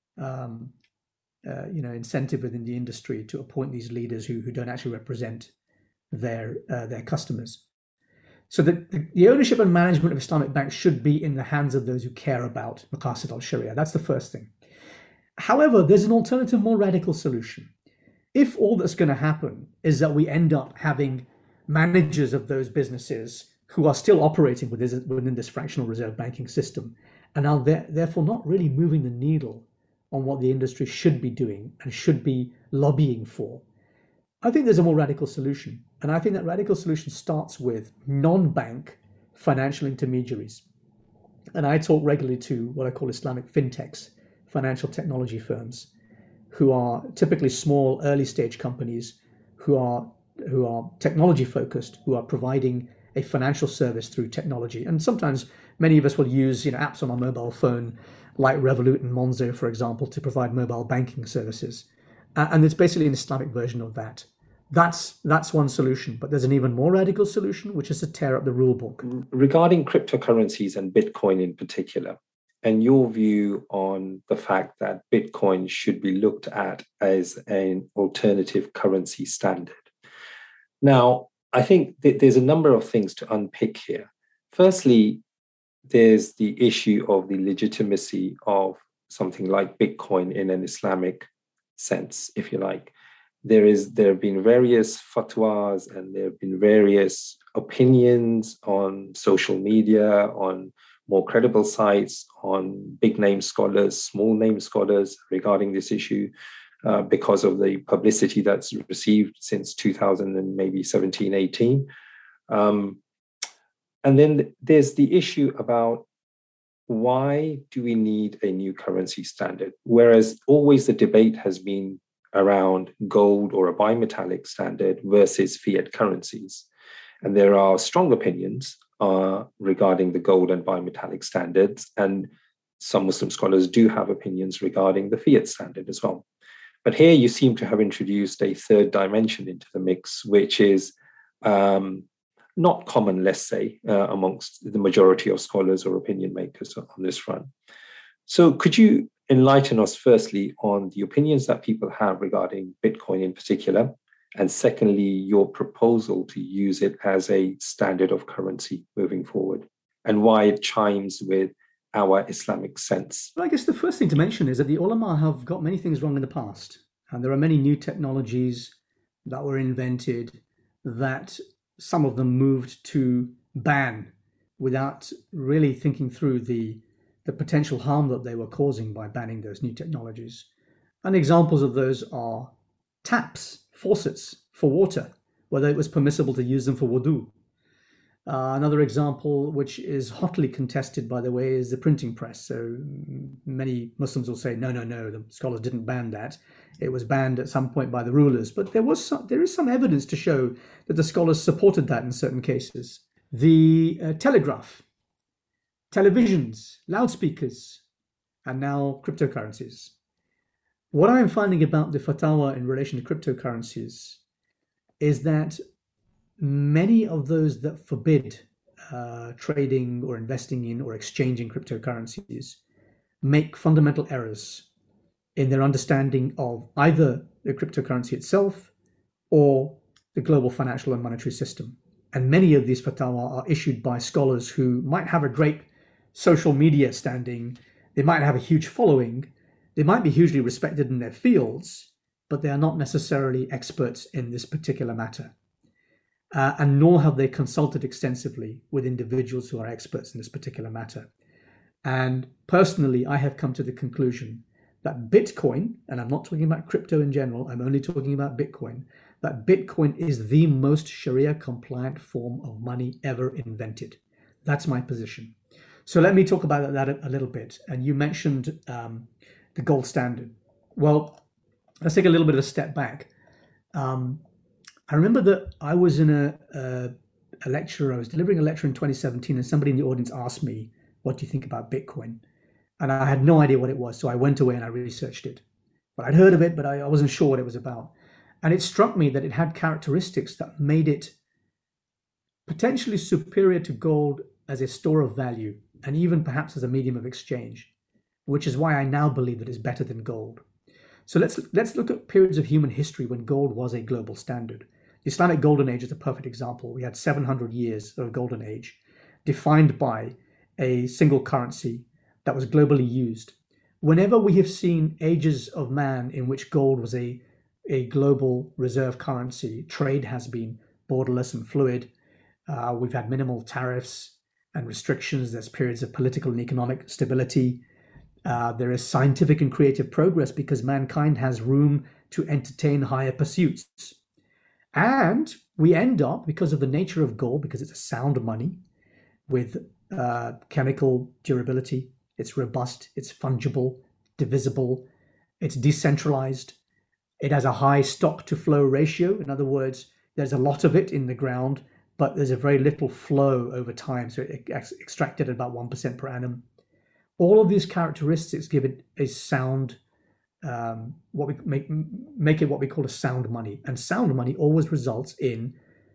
incentive within the industry to appoint these leaders who don't actually represent their customers. So the ownership and management of Islamic banks should be in the hands of those who care about Maqasid al-Sharia. That's the first thing. However, there's an alternative, more radical solution. If all that's going to happen is that we end up having managers of those businesses who are still operating within this fractional reserve banking system and are therefore not really moving the needle on what the industry should be doing and should be lobbying for, I think there's a more radical solution. And I think that radical solution starts with non-bank financial intermediaries. And I talk regularly to what I call Islamic fintechs, financial technology firms, who are typically small, early stage companies who are technology focused, who are providing a financial service through technology. And sometimes many of us will use apps on our mobile phone, like Revolut and Monzo, for example, to provide mobile banking services. And it's basically an Islamic version of that. That's one solution, but there's an even more radical solution, which is to tear up the rule book. Regarding cryptocurrencies and Bitcoin in particular, and your view on the fact that Bitcoin should be looked at as an alternative currency standard. Now, I think that there's a number of things to unpick here. Firstly, there's the issue of the legitimacy of something like Bitcoin in an Islamic sense, if you like. There have been various fatwas and there have been various opinions on social media, on more credible sites, on big name scholars, small name scholars regarding this issue because of the publicity that's received since 2000 and maybe 17, 18. And then there's the issue about why do we need a new currency standard? Whereas always the debate has been around gold or a bimetallic standard versus fiat currencies. And there are strong opinions regarding the gold and bimetallic standards. And some Muslim scholars do have opinions regarding the fiat standard as well. But here you seem to have introduced a third dimension into the mix, which is not common, let's say, amongst the majority of scholars or opinion makers on this front. So could you enlighten us firstly on the opinions that people have regarding Bitcoin in particular, and secondly, your proposal to use it as a standard of currency moving forward, and why it chimes with our Islamic sense? Well, I guess the first thing to mention is that the ulama have got many things wrong in the past. And there are many new technologies that were invented that some of them moved to ban without really thinking through the potential harm that they were causing by banning those new technologies. And examples of those are taps, faucets for water, whether it was permissible to use them for wudu. Another example, which is hotly contested, by the way, is the printing press. So many Muslims will say, no, the scholars didn't ban that. It was banned at some point by the rulers. But there is some evidence to show that the scholars supported that in certain cases. The telegraph, televisions, loudspeakers, and now cryptocurrencies. What I'm finding about the fatwa in relation to cryptocurrencies is that many of those that forbid trading or investing in or exchanging cryptocurrencies make fundamental errors in their understanding of either the cryptocurrency itself or the global financial and monetary system. And many of these fatwa are issued by scholars who might have a great social media standing, they might have a huge following, they might be hugely respected in their fields, but they are not necessarily experts in this particular matter. And nor have they consulted extensively with individuals who are experts in this particular matter. And personally, I have come to the conclusion that Bitcoin, and I'm not talking about crypto in general, I'm only talking about Bitcoin, that Bitcoin is the most Sharia compliant form of money ever invented. That's my position. So let me talk about that a little bit. And you mentioned the gold standard. Well, let's take a little bit of a step back. I remember that I was in a lecture, I was delivering a lecture in 2017, and somebody in the audience asked me, what do you think about Bitcoin? And I had no idea what it was, so I went away and I researched it. But I'd heard of it, but I wasn't sure what it was about. And it struck me that it had characteristics that made it potentially superior to gold as a store of value, and even perhaps as a medium of exchange, which is why I now believe that it's better than gold. So let's look at periods of human history when gold was a global standard. The Islamic Golden Age is a perfect example. We had 700 years of Golden Age, defined by a single currency that was globally used. Whenever we have seen ages of man in which gold was a global reserve currency, trade has been borderless and fluid. We've had minimal tariffs and restrictions. There's periods of political and economic stability. There is scientific and creative progress because mankind has room to entertain higher pursuits. And we end up, because of the nature of gold, because it's a sound money with chemical durability, it's robust, it's fungible, divisible, it's decentralized, it has a high stock to flow ratio. In other words, there's a lot of it in the ground, but there's a very little flow over time. So it extracted at about 1% per annum. All of these characteristics give it a sound, what we make it what we call a sound money. And sound money always results in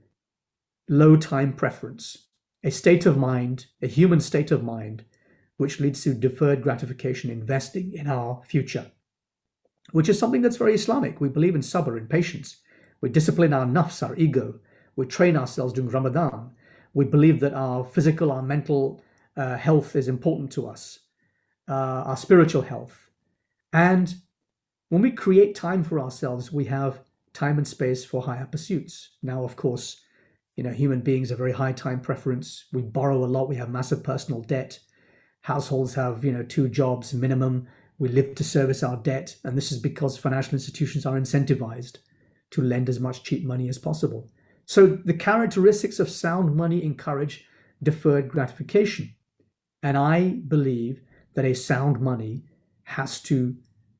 low time preference, a state of mind, a human state of mind, which leads to deferred gratification, investing in our future, which is something that's very Islamic. We believe in sabr, in patience. We discipline our nafs, our ego. We train ourselves during Ramadan. We believe that our physical, our mental health is important to us, our spiritual health. And when we create time for ourselves, we have time and space for higher pursuits. Now, of course, human beings have very high time preference. We borrow a lot. We have massive personal debt. Households have, 2 jobs minimum. We live to service our debt. And this is because financial institutions are incentivized to lend as much cheap money as possible. So the characteristics of sound money encourage deferred gratification. And I believe that a sound money has to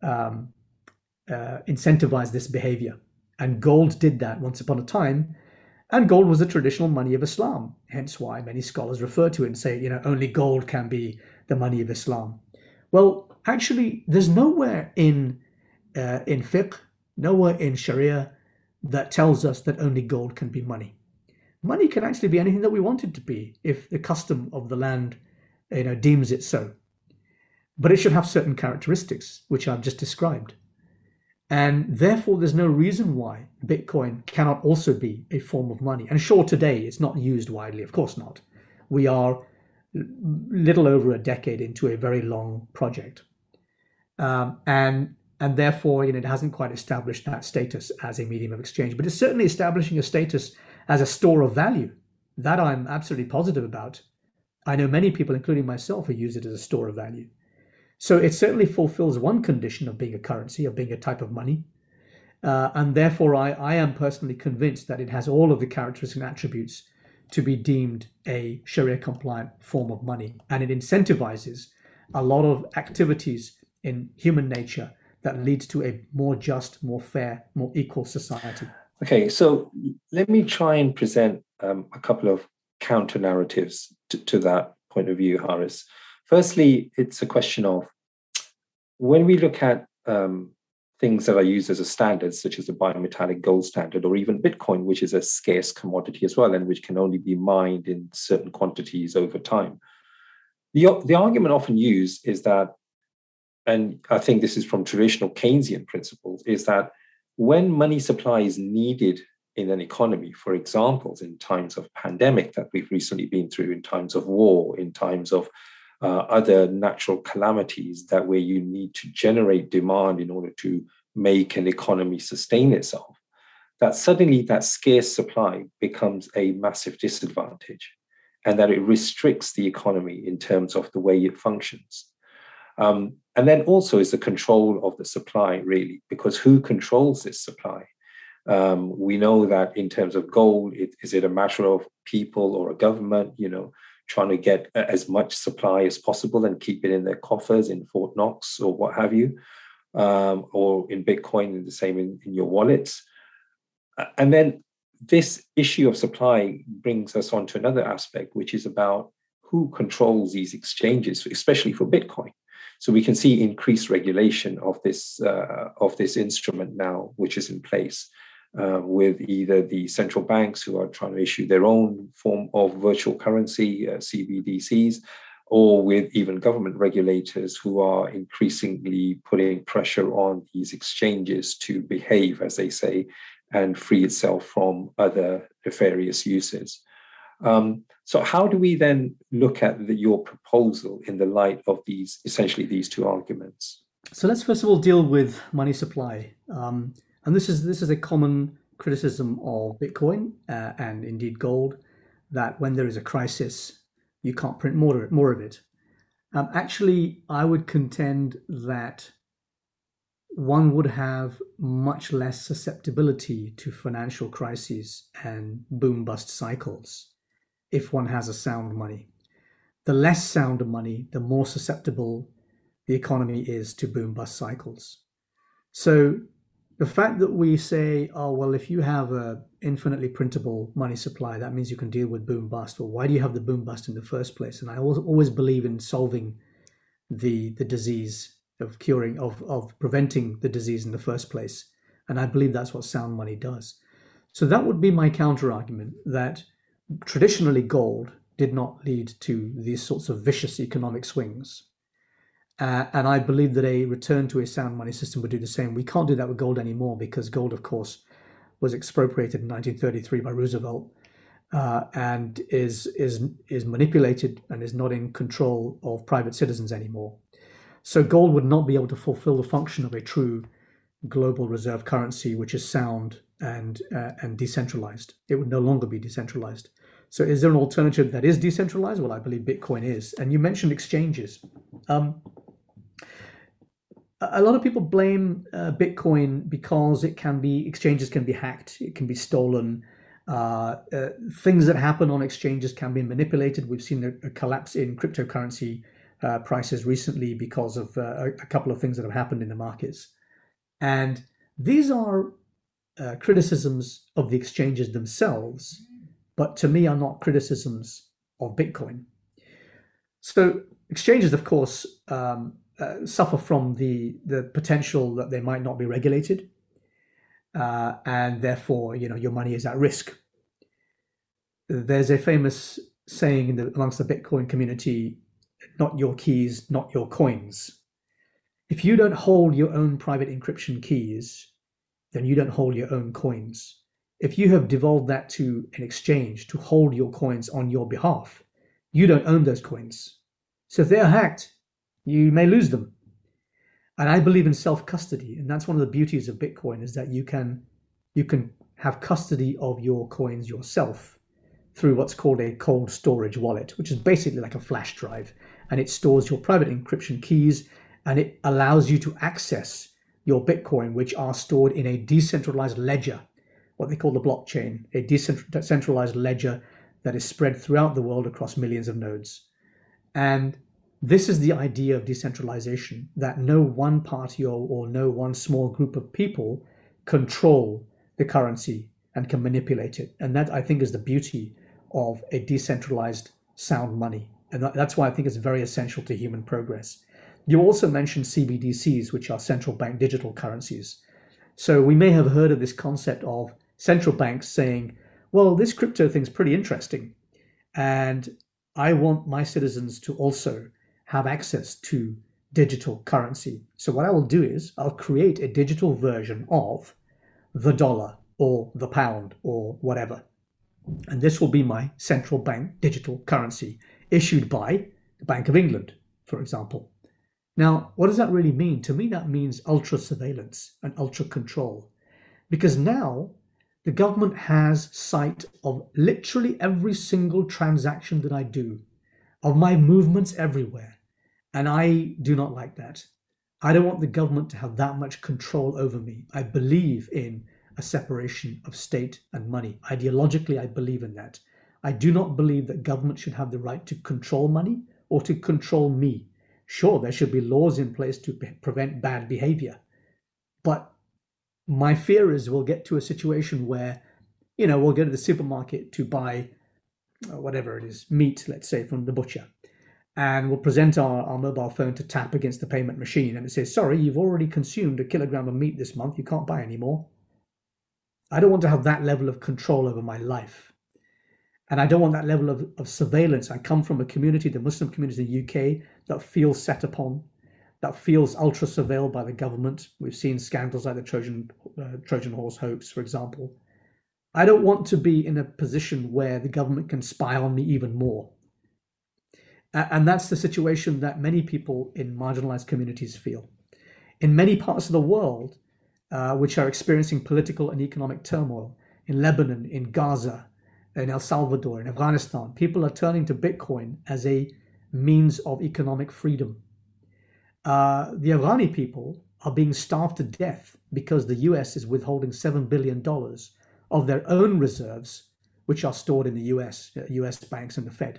incentivize this behavior. And gold did that once upon a time. And gold was the traditional money of Islam. Hence why many scholars refer to it and say, only gold can be the money of Islam. Well, actually, there's nowhere in in fiqh, nowhere in Sharia that tells us that only gold can be money. Money can actually be anything that we want it to be if the custom of the land, deems it so. But it should have certain characteristics, which I've just described. And therefore, there's no reason why Bitcoin cannot also be a form of money. And sure, today it's not used widely. Of course not. We are little over a decade into a very long project. And therefore, it hasn't quite established that status as a medium of exchange. But it's certainly establishing a status as a store of value. That I'm absolutely positive about. I know many people, including myself, who use it as a store of value. So it certainly fulfills one condition of being a currency, of being a type of money. And therefore, I am personally convinced that it has all of the characteristics and attributes to be deemed a Sharia-compliant form of money. And it incentivizes a lot of activities in human nature that leads to a more just, more fair, more equal society. Okay, so let me try and present a couple of counter narratives to that point of view, Haris. Firstly, it's a question of when we look at things that are used as a standard, such as the bimetallic gold standard, or even Bitcoin, which is a scarce commodity as well, and which can only be mined in certain quantities over time. The argument often used is that, and I think this is from traditional Keynesian principles, is that when money supply is needed in an economy, for example, in times of pandemic that we've recently been through, in times of war, in times of other natural calamities, that where you need to generate demand in order to make an economy sustain itself, that suddenly that scarce supply becomes a massive disadvantage, and that it restricts the economy in terms of the way it functions. And then also is the control of the supply, really, because who controls this supply? We know that in terms of gold, is it a matter of people or a government, trying to get as much supply as possible and keep it in their coffers in Fort Knox or what have you, or in Bitcoin, the same in your wallets. And then this issue of supply brings us on to another aspect, which is about who controls these exchanges, especially for Bitcoin. So we can see increased regulation of this instrument now, which is in place, with either the central banks who are trying to issue their own form of virtual currency, CBDCs, or with even government regulators who are increasingly putting pressure on these exchanges to behave, as they say, and free itself from other nefarious uses. So how do we then look at your proposal in the light of essentially these two arguments? So let's first of all deal with money supply. And this is a common criticism of Bitcoin and indeed gold, that when there is a crisis, you can't print more of it. Actually, I would contend that one would have much less susceptibility to financial crises and boom-bust cycles if one has a sound money. The less sound money, the more susceptible the economy is to boom-bust cycles. So the fact that we say, oh, well, if you have an infinitely printable money supply, that means you can deal with boom-bust. Well, why do you have the boom-bust in the first place? And I always believe in solving the disease, of curing, of preventing the disease in the first place. And I believe that's what sound money does. So that would be my counter-argument, that traditionally gold did not lead to these sorts of vicious economic swings. And I believe that a return to a sound money system would do the same. We can't do that with gold anymore because gold, of course, was expropriated in 1933 by Roosevelt and is manipulated and is not in control of private citizens anymore. So gold would not be able to fulfill the function of a true global reserve currency, which is sound and decentralized. It would no longer be decentralized. So is there an alternative that is decentralized? Well, I believe Bitcoin is. And you mentioned exchanges. A lot of people blame Bitcoin because exchanges can be hacked, it can be stolen. Things that happen on exchanges can be manipulated. We've seen a collapse in cryptocurrency prices recently because of a couple of things that have happened in the markets. And these are criticisms of the exchanges themselves, but to me are not criticisms of Bitcoin. So exchanges, of course, suffer from the potential that they might not be regulated, and therefore, your money is at risk. There's a famous saying amongst the Bitcoin community, not your keys, not your coins. If you don't hold your own private encryption keys, then you don't hold your own coins. If you have devolved that to an exchange to hold your coins on your behalf, you don't own those coins. So if they are hacked, you may lose them. And I believe in self-custody, and that's one of the beauties of Bitcoin, is that you can have custody of your coins yourself through what's called a cold storage wallet, which is basically like a flash drive, and it stores your private encryption keys, and it allows you to access your Bitcoin, which are stored in a decentralized ledger, what they call the blockchain, a decentralized ledger that is spread throughout the world across millions of nodes. And this is the idea of decentralization, that no one party or no one small group of people control the currency and can manipulate it. And that, I think, is the beauty of a decentralized sound money. And that's why I think it's very essential to human progress. You also mentioned CBDCs, which are central bank digital currencies. So we may have heard of this concept of central banks saying, well, this crypto thing's pretty interesting, and I want my citizens to also have access to digital currency. So what I will do is I'll create a digital version of the dollar or the pound or whatever. And this will be my central bank digital currency issued by the Bank of England, for example. Now, what does that really mean? To me, that means ultra surveillance and ultra control, because now the government has sight of literally every single transaction that I do, of my movements everywhere. And I do not like that. I don't want the government to have that much control over me. I believe in a separation of state and money. Ideologically, I believe in that. I do not believe that government should have the right to control money or to control me. Sure, there should be laws in place to prevent bad behavior. But my fear is we'll get to a situation where, we'll go to the supermarket to buy whatever it is, meat, let's say, from the butcher. And we'll present our mobile phone to tap against the payment machine. And it says, sorry, you've already consumed a kilogram of meat this month. You can't buy any more. I don't want to have that level of control over my life. And I don't want that level of surveillance. I come from a community, the Muslim community in the UK, that feels set upon, that feels ultra surveilled by the government. We've seen scandals like the Trojan horse hoax, for example. I don't want to be in a position where the government can spy on me even more. And that's the situation that many people in marginalized communities feel. In many parts of the world, which are experiencing political and economic turmoil, in Lebanon, in Gaza, in El Salvador, in Afghanistan, people are turning to Bitcoin as a means of economic freedom. The Afghani people are being starved to death because the US is withholding $7 billion of their own reserves, which are stored in the US banks and the Fed.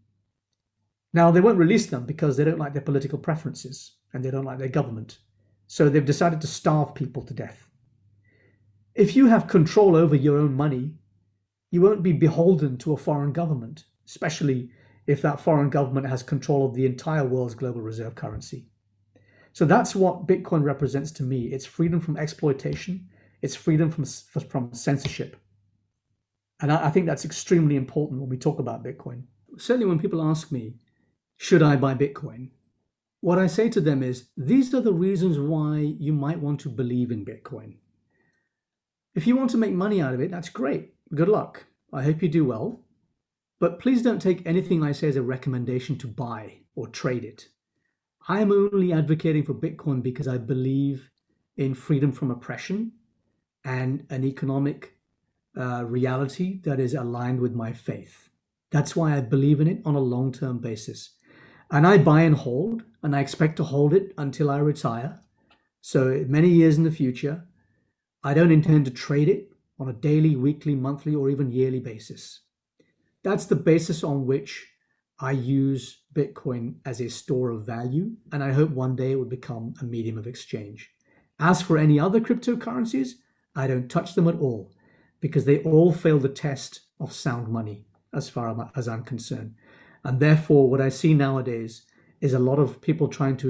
Now, they won't release them because they don't like their political preferences and they don't like their government. So they've decided to starve people to death. If you have control over your own money, you won't be beholden to a foreign government, especially if that foreign government has control of the entire world's global reserve currency. So that's what Bitcoin represents to me. It's freedom from exploitation. It's freedom from censorship. And I think that's extremely important when we talk about Bitcoin. Certainly when people ask me, should I buy Bitcoin? What I say to them is, these are the reasons why you might want to believe in Bitcoin. If you want to make money out of it, that's great. Good luck. I hope you do well. But please don't take anything I say as a recommendation to buy or trade it. I am only advocating for Bitcoin because I believe in freedom from oppression and an economic reality that is aligned with my faith. That's why I believe in it on a long-term basis. And I buy and hold, and I expect to hold it until I retire. So many years in the future, I don't intend to trade it on a daily, weekly, monthly, or even yearly basis. That's the basis on which I use Bitcoin as a store of value, and I hope one day it will become a medium of exchange. As for any other cryptocurrencies, I don't touch them at all because they all fail the test of sound money as far as I'm concerned. And therefore, what I see nowadays is a lot of people trying to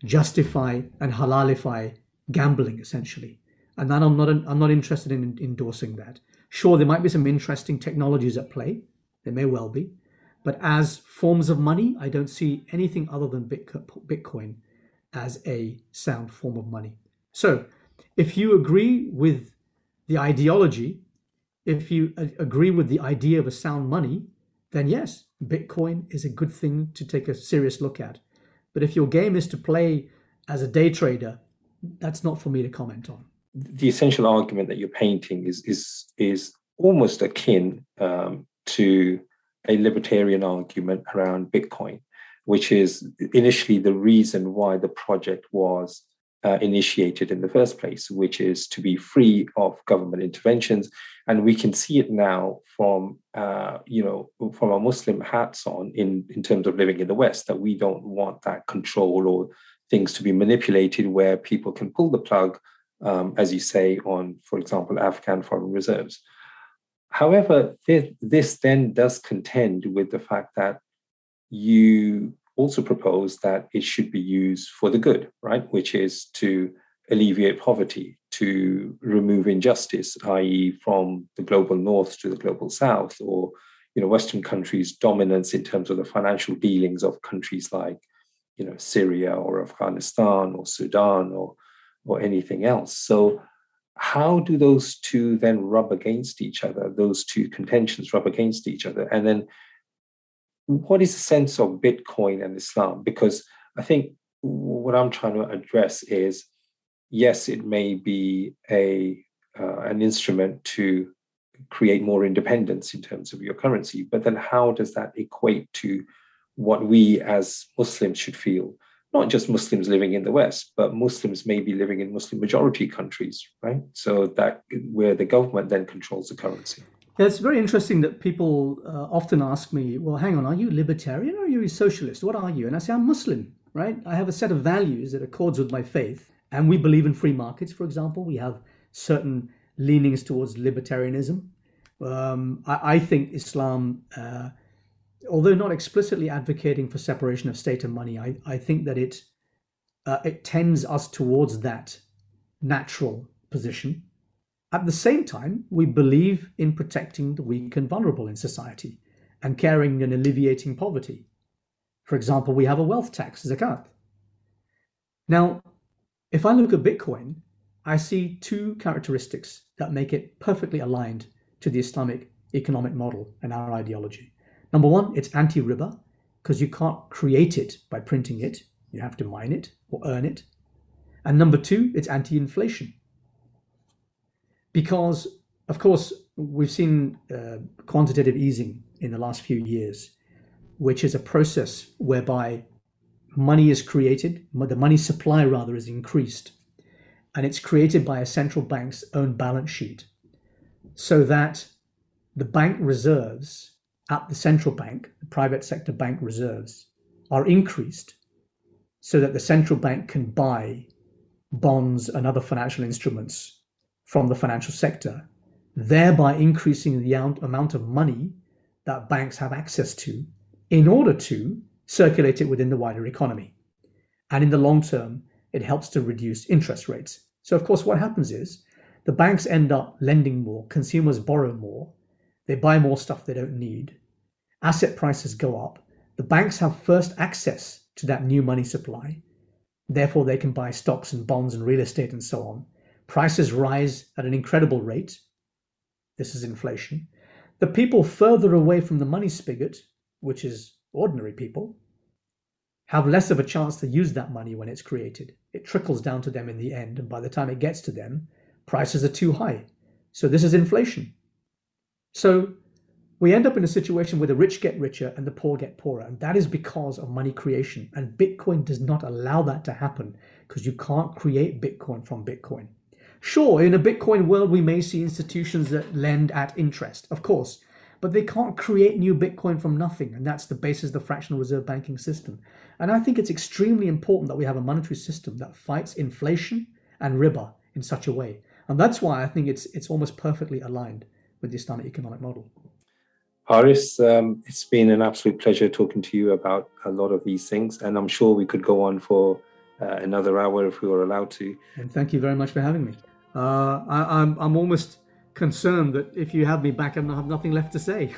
justify and halalify gambling, essentially. And that I'm not interested in endorsing that. Sure, there might be some interesting technologies at play. There may well be. But as forms of money, I don't see anything other than Bitcoin as a sound form of money. So if you agree with the ideology, if you agree with the idea of a sound money, then yes, Bitcoin is a good thing to take a serious look at. But if your game is to play as a day trader, that's not for me to comment on. The essential argument that you're painting is almost akin to a libertarian argument around Bitcoin, which is initially the reason why the project was initiated in the first place, which is to be free of government interventions. And we can see it now from our Muslim hats on in terms of living in the West, that we don't want that control or things to be manipulated where people can pull the plug, as you say, on, for example, Afghan foreign reserves. However, this then does contend with the fact that you also propose that it should be used for the good, right? Which is to alleviate poverty, to remove injustice, i.e. from the global north to the global south, or Western countries' dominance in terms of the financial dealings of countries like Syria or Afghanistan or Sudan or anything else. So how do those two then rub against each other? Those two contentions rub against each other. And then what is the sense of Bitcoin and Islam? Because I think what I'm trying to address is, yes, it may be an instrument to create more independence in terms of your currency, but then how does that equate to what we as Muslims should feel? Not just Muslims living in the West, but Muslims maybe living in Muslim majority countries, right? So that where the government then controls the currency. Yeah, it's very interesting that people often ask me, well, hang on, are you libertarian or are you a socialist? What are you? And I say, I'm Muslim, right? I have a set of values that accords with my faith. And we believe in free markets, for example. We have certain leanings towards libertarianism. I think Islam, although not explicitly advocating for separation of state and money, I think that it tends us towards that natural position. At the same time, we believe in protecting the weak and vulnerable in society and caring and alleviating poverty. For example, we have a wealth tax, zakat. Now, if I look at Bitcoin, I see two characteristics that make it perfectly aligned to the Islamic economic model and our ideology. Number one, it's anti-riba, because you can't create it by printing it. You have to mine it or earn it. And number two, it's anti-inflation. Because, of course, we've seen quantitative easing in the last few years, which is a process whereby money is created, the money supply rather is increased, and it's created by a central bank's own balance sheet, so that the bank reserves at the central bank, the private sector bank reserves, are increased so that the central bank can buy bonds and other financial instruments from the financial sector, thereby increasing the amount of money that banks have access to in order to circulate it within the wider economy. And in the long term, it helps to reduce interest rates. So of course, what happens is the banks end up lending more, consumers borrow more, they buy more stuff they don't need, asset prices go up, the banks have first access to that new money supply, therefore they can buy stocks and bonds and real estate and so on. Prices rise at an incredible rate. This is inflation. The people further away from the money spigot, which is ordinary people, have less of a chance to use that money when it's created. It trickles down to them in the end, and by the time it gets to them, prices are too high. So this is inflation. So we end up in a situation where the rich get richer and the poor get poorer, and that is because of money creation. And Bitcoin does not allow that to happen, because you can't create Bitcoin from Bitcoin. Sure, in a Bitcoin world, we may see institutions that lend at interest, of course, but they can't create new Bitcoin from nothing. And that's the basis of the fractional reserve banking system. And I think it's extremely important that we have a monetary system that fights inflation and riba in such a way. And that's why I think it's almost perfectly aligned with the Islamic economic model. Haris, it's been an absolute pleasure talking to you about a lot of these things. And I'm sure we could go on for another hour if we were allowed to. And thank you very much for having me. I'm almost concerned that if you have me back, I'll have nothing left to say.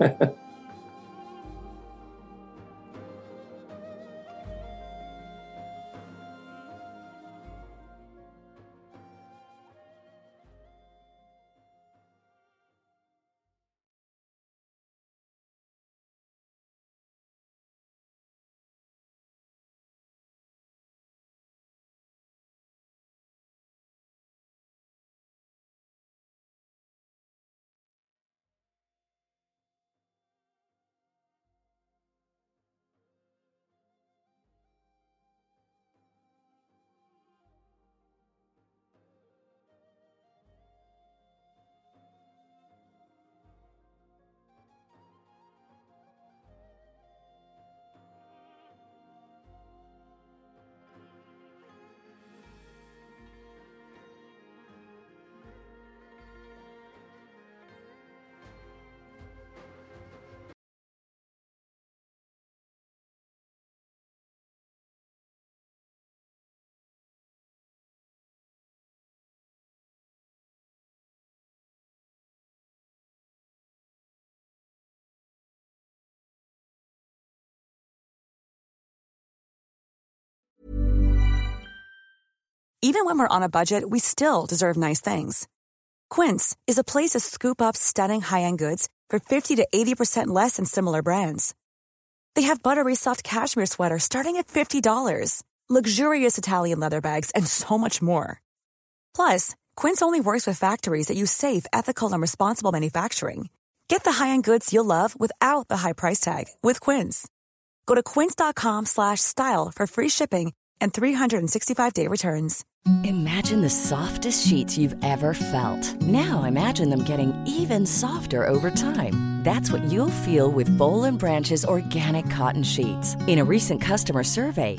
Even when we're on a budget, we still deserve nice things. Quince is a place to scoop up stunning high-end goods for 50 to 80% less than similar brands. They have buttery soft cashmere sweaters starting at $50, luxurious Italian leather bags, and so much more. Plus, Quince only works with factories that use safe, ethical, and responsible manufacturing. Get the high-end goods you'll love without the high price tag with Quince. Go to quince.com/style for free shipping and 365-day returns. Imagine the softest sheets you've ever felt. Now imagine them getting even softer over time. That's what you'll feel with Boll & Branch's organic cotton sheets. In a recent customer survey,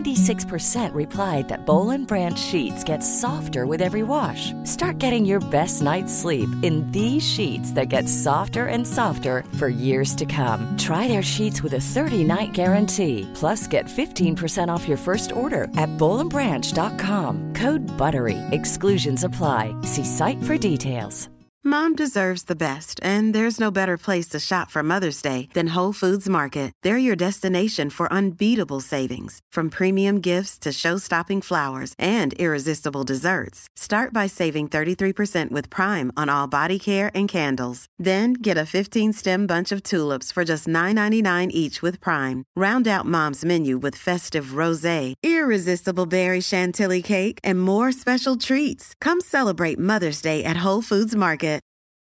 96% replied that Boll & Branch sheets get softer with every wash. Start getting your best night's sleep in these sheets that get softer and softer for years to come. Try their sheets with a 30-night guarantee. Plus, get 15% off your first order at bollandbranch.com. Code BUTTERY. Exclusions apply. See site for details. Mom deserves the best, and there's no better place to shop for Mother's Day than Whole Foods Market. They're your destination for unbeatable savings, from premium gifts to show-stopping flowers and irresistible desserts. Start by saving 33% with Prime on all body care and candles. Then get a 15-stem bunch of tulips for just $9.99 each with Prime. Round out Mom's menu with festive rosé, irresistible berry chantilly cake, and more special treats. Come celebrate Mother's Day at Whole Foods Market.